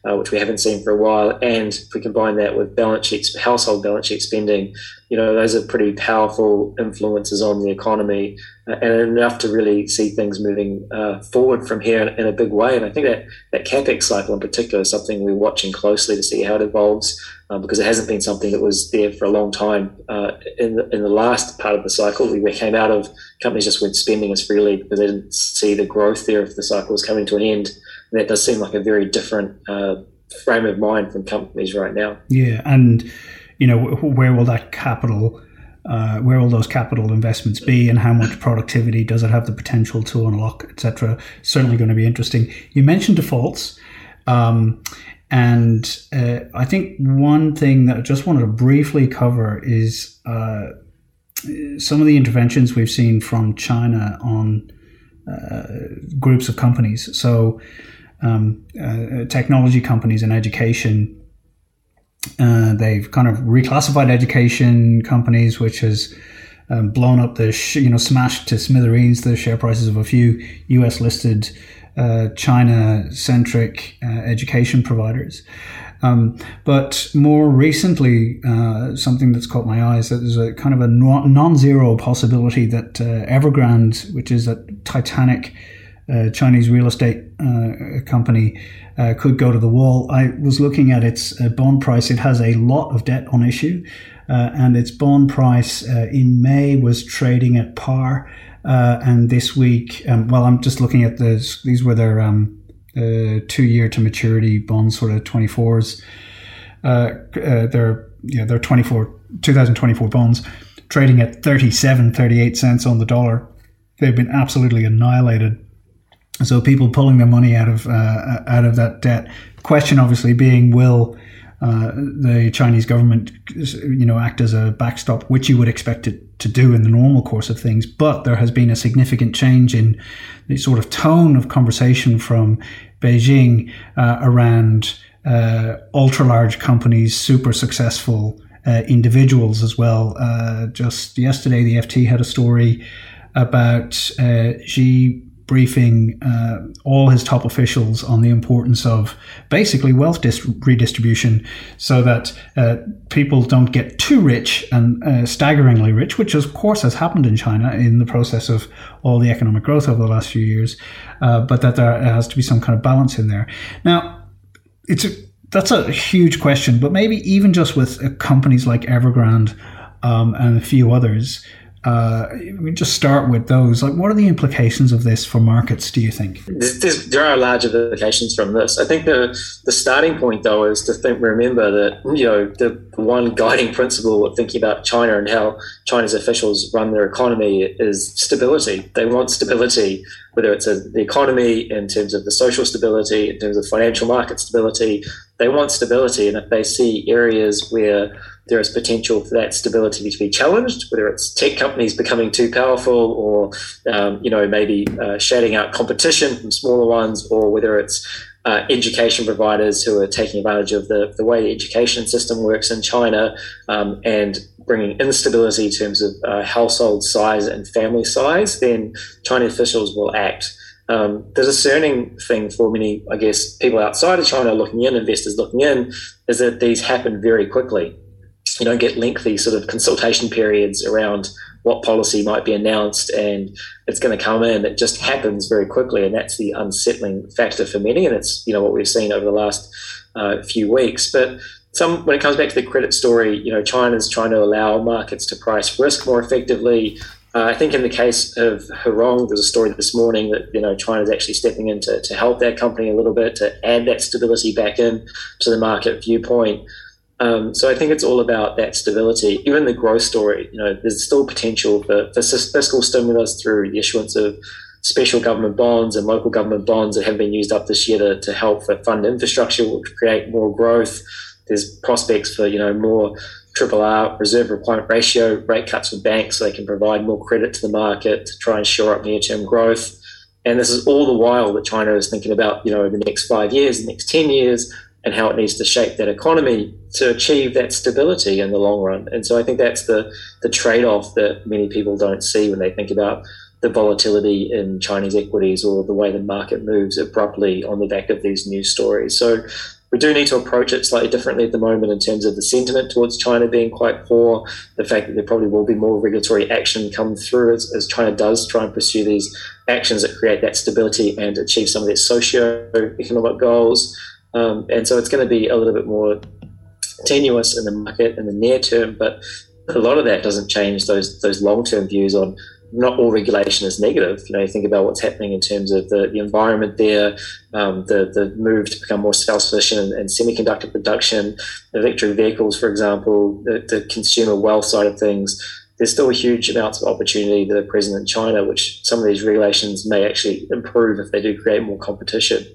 uh, which we haven't seen for a while, and if we combine that with balance sheets, household balance sheet spending, you know, those are pretty powerful influences on the economy, uh, and enough to really see things moving uh, forward from here in, in a big way. And I think that that CapEx cycle in particular is something we're watching closely to see how it evolves, uh, because it hasn't been something that was there for a long time. Uh, in the, in the last part of the cycle, we came out of companies just weren't spending as freely because they didn't see the growth there if the cycle was coming to an end. And that does seem like a very different uh, frame of mind from companies right now. Yeah, and you know, where will that capital, uh, where will those capital investments be, and how much productivity does it have the potential to unlock, et cetera? Certainly going to be interesting. You mentioned defaults, um, and uh, I think one thing that I just wanted to briefly cover is uh, some of the interventions we've seen from China on uh, groups of companies. So um, uh, technology companies and education. Uh, they've kind of reclassified education companies, which has um, blown up the, sh- you know, smashed to smithereens the share prices of a few U S listed uh, China-centric uh, education providers. Um, but more recently, uh, something that's caught my eye is that there's a kind of a non-zero possibility that uh, Evergrande, which is a Titanic uh, Chinese real estate uh, company, Uh, could go to the wall. I was looking at its uh, bond price. It has a lot of debt on issue, uh, and its bond price uh, in May was trading at par. Uh, and this week, um, well, I'm just looking at this. These were their um, uh, two-year to maturity bonds, sort of twenty-fours. Uh, uh, they're yeah, they're twenty-four, twenty twenty-four bonds, trading at thirty-seven, thirty-eight cents on the dollar. They've been absolutely annihilated. So people pulling their money out of uh, out of that debt. Question obviously being, will uh, the Chinese government, you know, act as a backstop, which you would expect it to do in the normal course of things. But there has been a significant change in the sort of tone of conversation from Beijing uh, around uh, ultra large companies, super successful uh, individuals as well. Uh, just yesterday, the F T had a story about uh, Xi briefing uh, all his top officials on the importance of basically wealth dis- redistribution so that uh, people don't get too rich and uh, staggeringly rich, which of course has happened in China in the process of all the economic growth over the last few years, uh, but that there has to be some kind of balance in there. Now, it's a, that's a huge question, but maybe even just with uh, companies like Evergrande um, and a few others, Uh, we just start with those. Like, what are the implications of this for markets, do you think? There's, there's, there are large implications from this. I think the the starting point, though, is to think, remember that, you know, the one guiding principle of thinking about China and how China's officials run their economy is stability. They want stability, whether it's a, the economy in terms of the social stability, in terms of financial market stability. They want stability, and if they see areas where there is potential for that stability to be challenged, whether it's tech companies becoming too powerful, or um, you know, maybe uh, shutting out competition from smaller ones, or whether it's uh, education providers who are taking advantage of the, the way the education system works in China um, and bringing instability in terms of uh, household size and family size, then Chinese officials will act. Um, the discerning thing for many, I guess, people outside of China looking in, investors looking in, is that these happen very quickly. You don't get lengthy sort of consultation periods around what policy might be announced and it's going to come in. It just happens very quickly, and that's the unsettling factor for many, and it's, you know, what we've seen over the last uh, few weeks. But some, when it comes back to the credit story, you know, China's trying to allow markets to price risk more effectively. Uh, I think in the case of Hurong, there's a story this morning that, you know, China's actually stepping in to, to help that company a little bit, to add that stability back in to the market viewpoint. Um, so I think it's all about that stability. Even the growth story, you know, there's still potential for, for fiscal stimulus through the issuance of special government bonds and local government bonds that have been used up this year to, to help for fund infrastructure, which create more growth. There's prospects for, you know, more triple R reserve requirement ratio rate cuts for banks so they can provide more credit to the market to try and shore up near-term growth. And this is all the while that China is thinking about, you know, the next five years, the next ten years, and how it needs to shape that economy to achieve that stability in the long run. And so I think that's the, the trade-off that many people don't see when they think about the volatility in Chinese equities or the way the market moves abruptly on the back of these news stories. So we do need to approach it slightly differently at the moment in terms of the sentiment towards China being quite poor, the fact that there probably will be more regulatory action come through as, as China does try and pursue these actions that create that stability and achieve some of their socio-economic goals. Um, and so it's going to be a little bit more tenuous in the market in the near term, but a lot of that doesn't change those those long-term views on not all regulation is negative. You know, you think about what's happening in terms of the, the environment there, um, the, the move to become more self-sufficient in, in semiconductor production, electric vehicles, for example, the, the consumer wealth side of things. There's still huge amounts of opportunity that are present in China, which some of these regulations may actually improve if they do create more competition.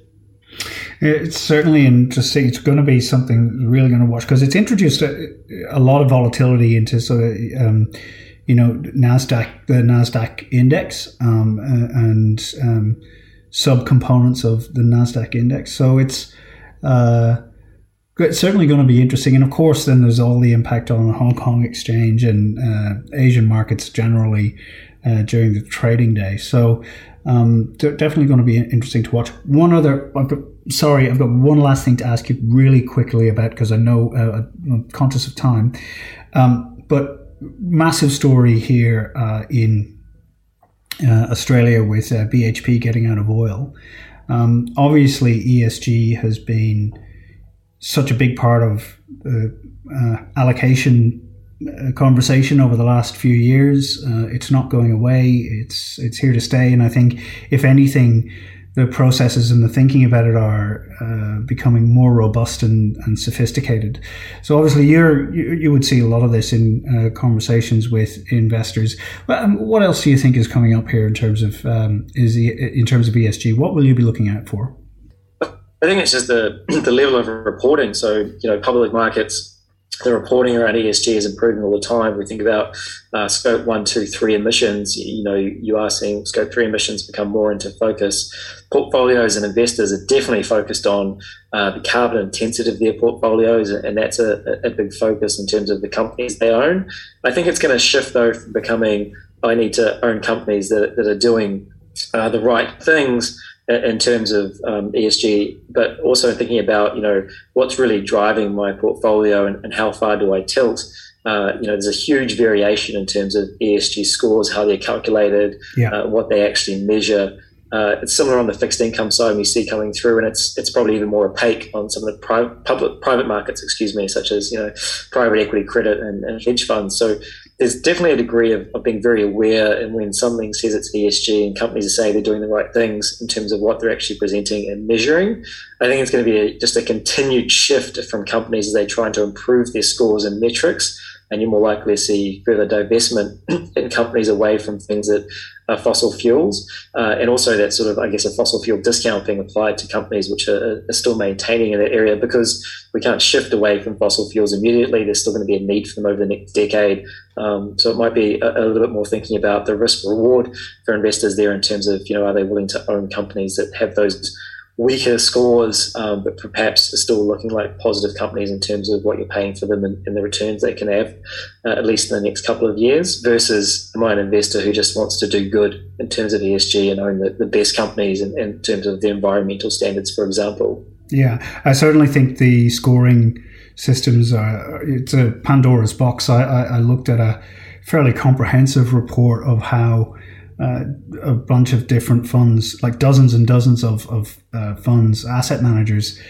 It's certainly interesting. It's going to be something really going to watch because it's introduced a, a lot of volatility into sort of, um, you know, NASDAQ, the NASDAQ index, um, and um, subcomponents of the NASDAQ index. So it's, uh, it's certainly going to be interesting. And of course, then there's all the impact on the Hong Kong exchange and uh, Asian markets generally uh, during the trading day. So um, definitely going to be interesting to watch. One other, I've got, sorry, I've got one last thing to ask you really quickly about because I know uh, I'm conscious of time. Um, but massive story here uh, in uh, Australia with uh, B H P getting out of oil. Um, obviously, E S G has been such a big part of the uh, allocation uh, conversation over the last few years. Uh, it's not going away. It's it's here to stay. And I think, if anything, the processes and the thinking about it are uh, becoming more robust and, and sophisticated. So obviously you're, you, you would see a lot of this in uh, conversations with investors. But um, what else do you think is coming up here in terms of um, is the, in terms of E S G? What will you be looking out for? I think it's just the the level of reporting. So, you know, public markets, the reporting around E S G is improving all the time. We think about uh, scope one, two, three emissions. You know, you are seeing scope three emissions become more into focus. Portfolios and investors are definitely focused on uh, the carbon intensity of their portfolios, and that's a, a big focus in terms of the companies they own. I think it's going to shift, though, from becoming, I need to own companies that, that are doing uh, the right things in terms of um, E S G, but also thinking about, you know, what's really driving my portfolio and, and how far do I tilt. Uh, you know, there's a huge variation in terms of E S G scores, how they're calculated, yeah. uh, what they actually measure. Uh, it's similar on the fixed income side we see coming through, and it's it's probably even more opaque on some of the private public private markets, excuse me, such as, you know, private equity, credit, and, and hedge funds. So there's definitely a degree of, of being very aware, and when something says it's E S G and companies are saying they're doing the right things in terms of what they're actually presenting and measuring, I think it's going to be a, just a continued shift from companies as they try to improve their scores and metrics, and you're more likely to see further divestment in companies away from things that are fossil fuels, uh, and also that sort of, I guess, a fossil fuel discount being applied to companies which are, are still maintaining in that area, because we can't shift away from fossil fuels immediately. There's still going to be a need for them over the next decade. Um, so it might be a, a little bit more thinking about the risk reward for investors there in terms of, you know, are they willing to own companies that have those weaker scores, um, but perhaps are still looking like positive companies in terms of what you're paying for them and, and the returns they can have, uh, at least in the next couple of years, versus am I an investor who just wants to do good in terms of E S G and own the, the best companies in, in terms of the environmental standards, for example. Yeah, I certainly think the scoring systems are, it's a Pandora's box. I, I, I looked at a fairly comprehensive report of how Uh, a bunch of different funds, like dozens and dozens of, of uh, funds, asset managers,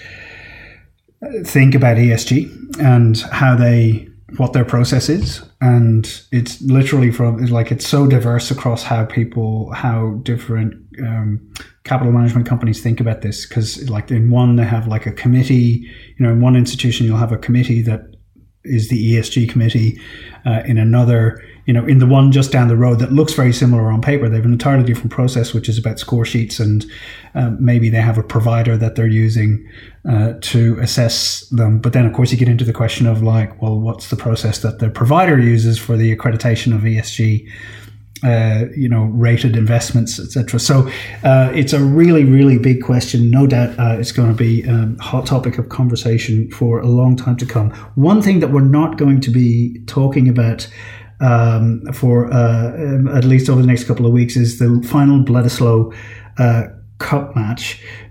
think about E S G and how they, what their process is. And it's literally from, it's like, it's so diverse across how people, how different um, capital management companies think about this. Because like in one, they have like a committee, you know, in one institution, you'll have a committee that is the E S G committee. Uh, in another, you know, in the one just down the road that looks very similar on paper, they have an entirely different process, which is about score sheets, and um, maybe they have a provider that they're using uh, to assess them. But then, of course, you get into the question of like, well, what's the process that the provider uses for the accreditation of E S G, uh, you know, rated investments, et cetera. So uh, it's a really, really big question. No doubt uh, it's going to be a um, hot topic of conversation for a long time to come. One thing that we're not going to be talking about Um, for uh, um, at least over the next couple of weeks is the final Bledisloe uh, Cup match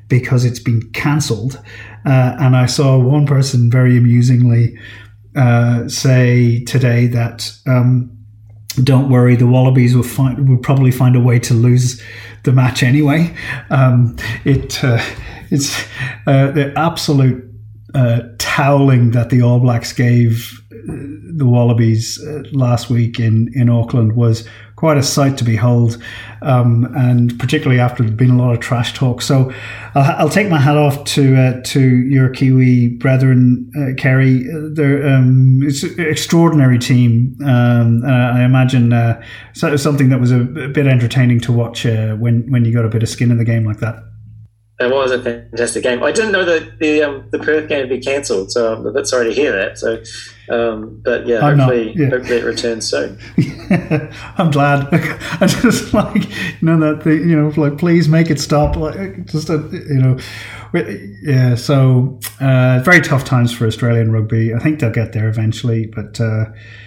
because it's been cancelled. Uh, and I saw one person very amusingly uh, say today that um, don't worry, the Wallabies will find will probably find a way to lose the match anyway. Um, it uh, it's uh, the absolute uh, toweling that the All Blacks gave the Wallabies uh, last week in, in Auckland was quite a sight to behold, um, and particularly after there'd been a lot of trash talk. So I'll, I'll take my hat off to uh, to your Kiwi brethren, uh, Kerry. They're um, it's an extraordinary team. Um, uh, I imagine uh, so, something that was a, a bit entertaining to watch uh, when when you got a bit of skin in the game like that. It was a fantastic game. I didn't know that the um, the Perth game had been cancelled, so I'm a bit sorry to hear that. So, um, but yeah, I'm hopefully, not, yeah. hopefully it returns soon. I'm glad. I just like you know that the, you know like please make it stop. Like just a, you know, yeah. So uh, very tough times for Australian rugby. I think they'll get there eventually, but uh,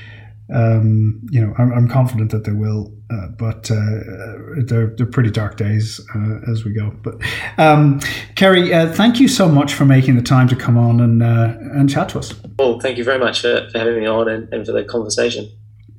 um, you know I'm, I'm confident that they will. Uh, but uh, they're they're pretty dark days uh, as we go. But um, Kerry, uh, thank you so much for making the time to come on and uh, and chat to us. Well, thank you very much for, for having me on and, and for the conversation.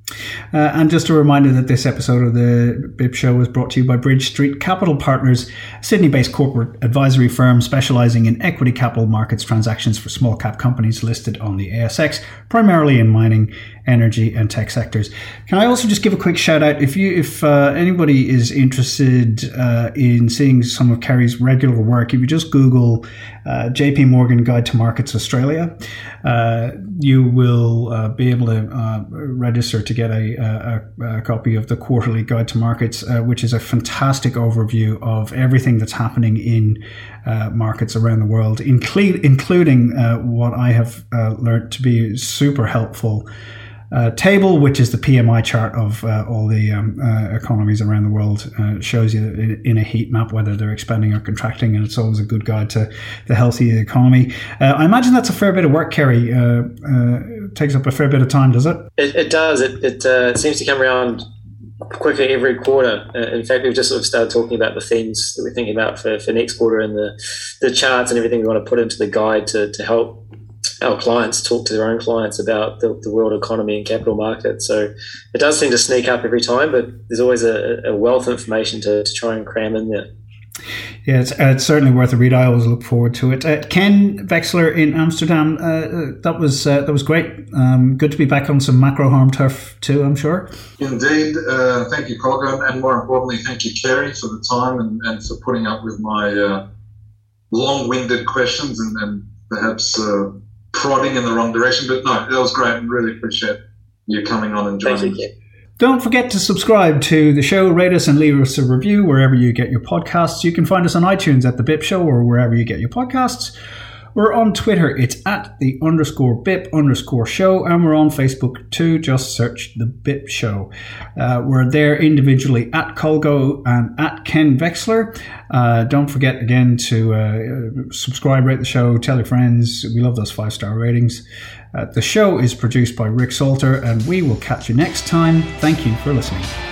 Uh, and just a reminder that this episode of the B I P Show was brought to you by Bridge Street Capital Partners, a Sydney-based corporate advisory firm specialising in equity capital markets transactions for small-cap companies listed on the A S X, primarily in mining, energy and tech sectors. Can I also just give a quick shout out if you if uh, anybody is interested uh, in seeing some of Kerry's regular work, if you just Google uh, J P Morgan Guide to Markets Australia, uh, you will uh, be able to uh, register to get a, a, a copy of the quarterly Guide to Markets, uh, which is a fantastic overview of everything that's happening in uh, markets around the world, inclu- including uh, what I have uh, learned to be super helpful Uh, table, which is the P M I chart of uh, all the um, uh, economies around the world. Uh, shows you in, in a heat map whether they're expanding or contracting, and it's always a good guide to the healthy economy. Uh, I imagine that's a fair bit of work, Kerry. Uh, uh, it takes up a fair bit of time, does it? It, it does. It, it, uh, it seems to come around quickly every quarter. Uh, in fact, we've just sort of started talking about the themes that we're thinking about for, for next quarter and the, the charts and everything we want to put into the guide to, to help our clients talk to their own clients about the, the world economy and capital markets. So it does seem to sneak up every time, but there's always a, a wealth of information to, to try and cram in there. Yeah, it's, uh, it's certainly worth a read. I always look forward to it. Uh, Ken Vexler in Amsterdam, uh, that was uh, that was great. Um, good to be back on some macro harm turf too, I'm sure. Indeed. Uh, thank you, Colgar, and more importantly, thank you, Kerry, for the time and, and for putting up with my uh, long-winded questions and, and perhaps Uh, prodding in the wrong direction, but no, that was great and really appreciate you coming on and joining us. Don't forget to subscribe to the show, rate us and leave us a review wherever you get your podcasts. You can find us on iTunes at The B I P Show or wherever you get your podcasts. We're on Twitter, it's at the underscore BIP underscore show, and we're on Facebook too, just search The B I P Show. Uh, we're there individually at Colgo and at Ken Vexler. Uh, don't forget again to uh, subscribe, rate the show, tell your friends. We love those five-star ratings. Uh, the show is produced by Rick Salter, and we will catch you next time. Thank you for listening.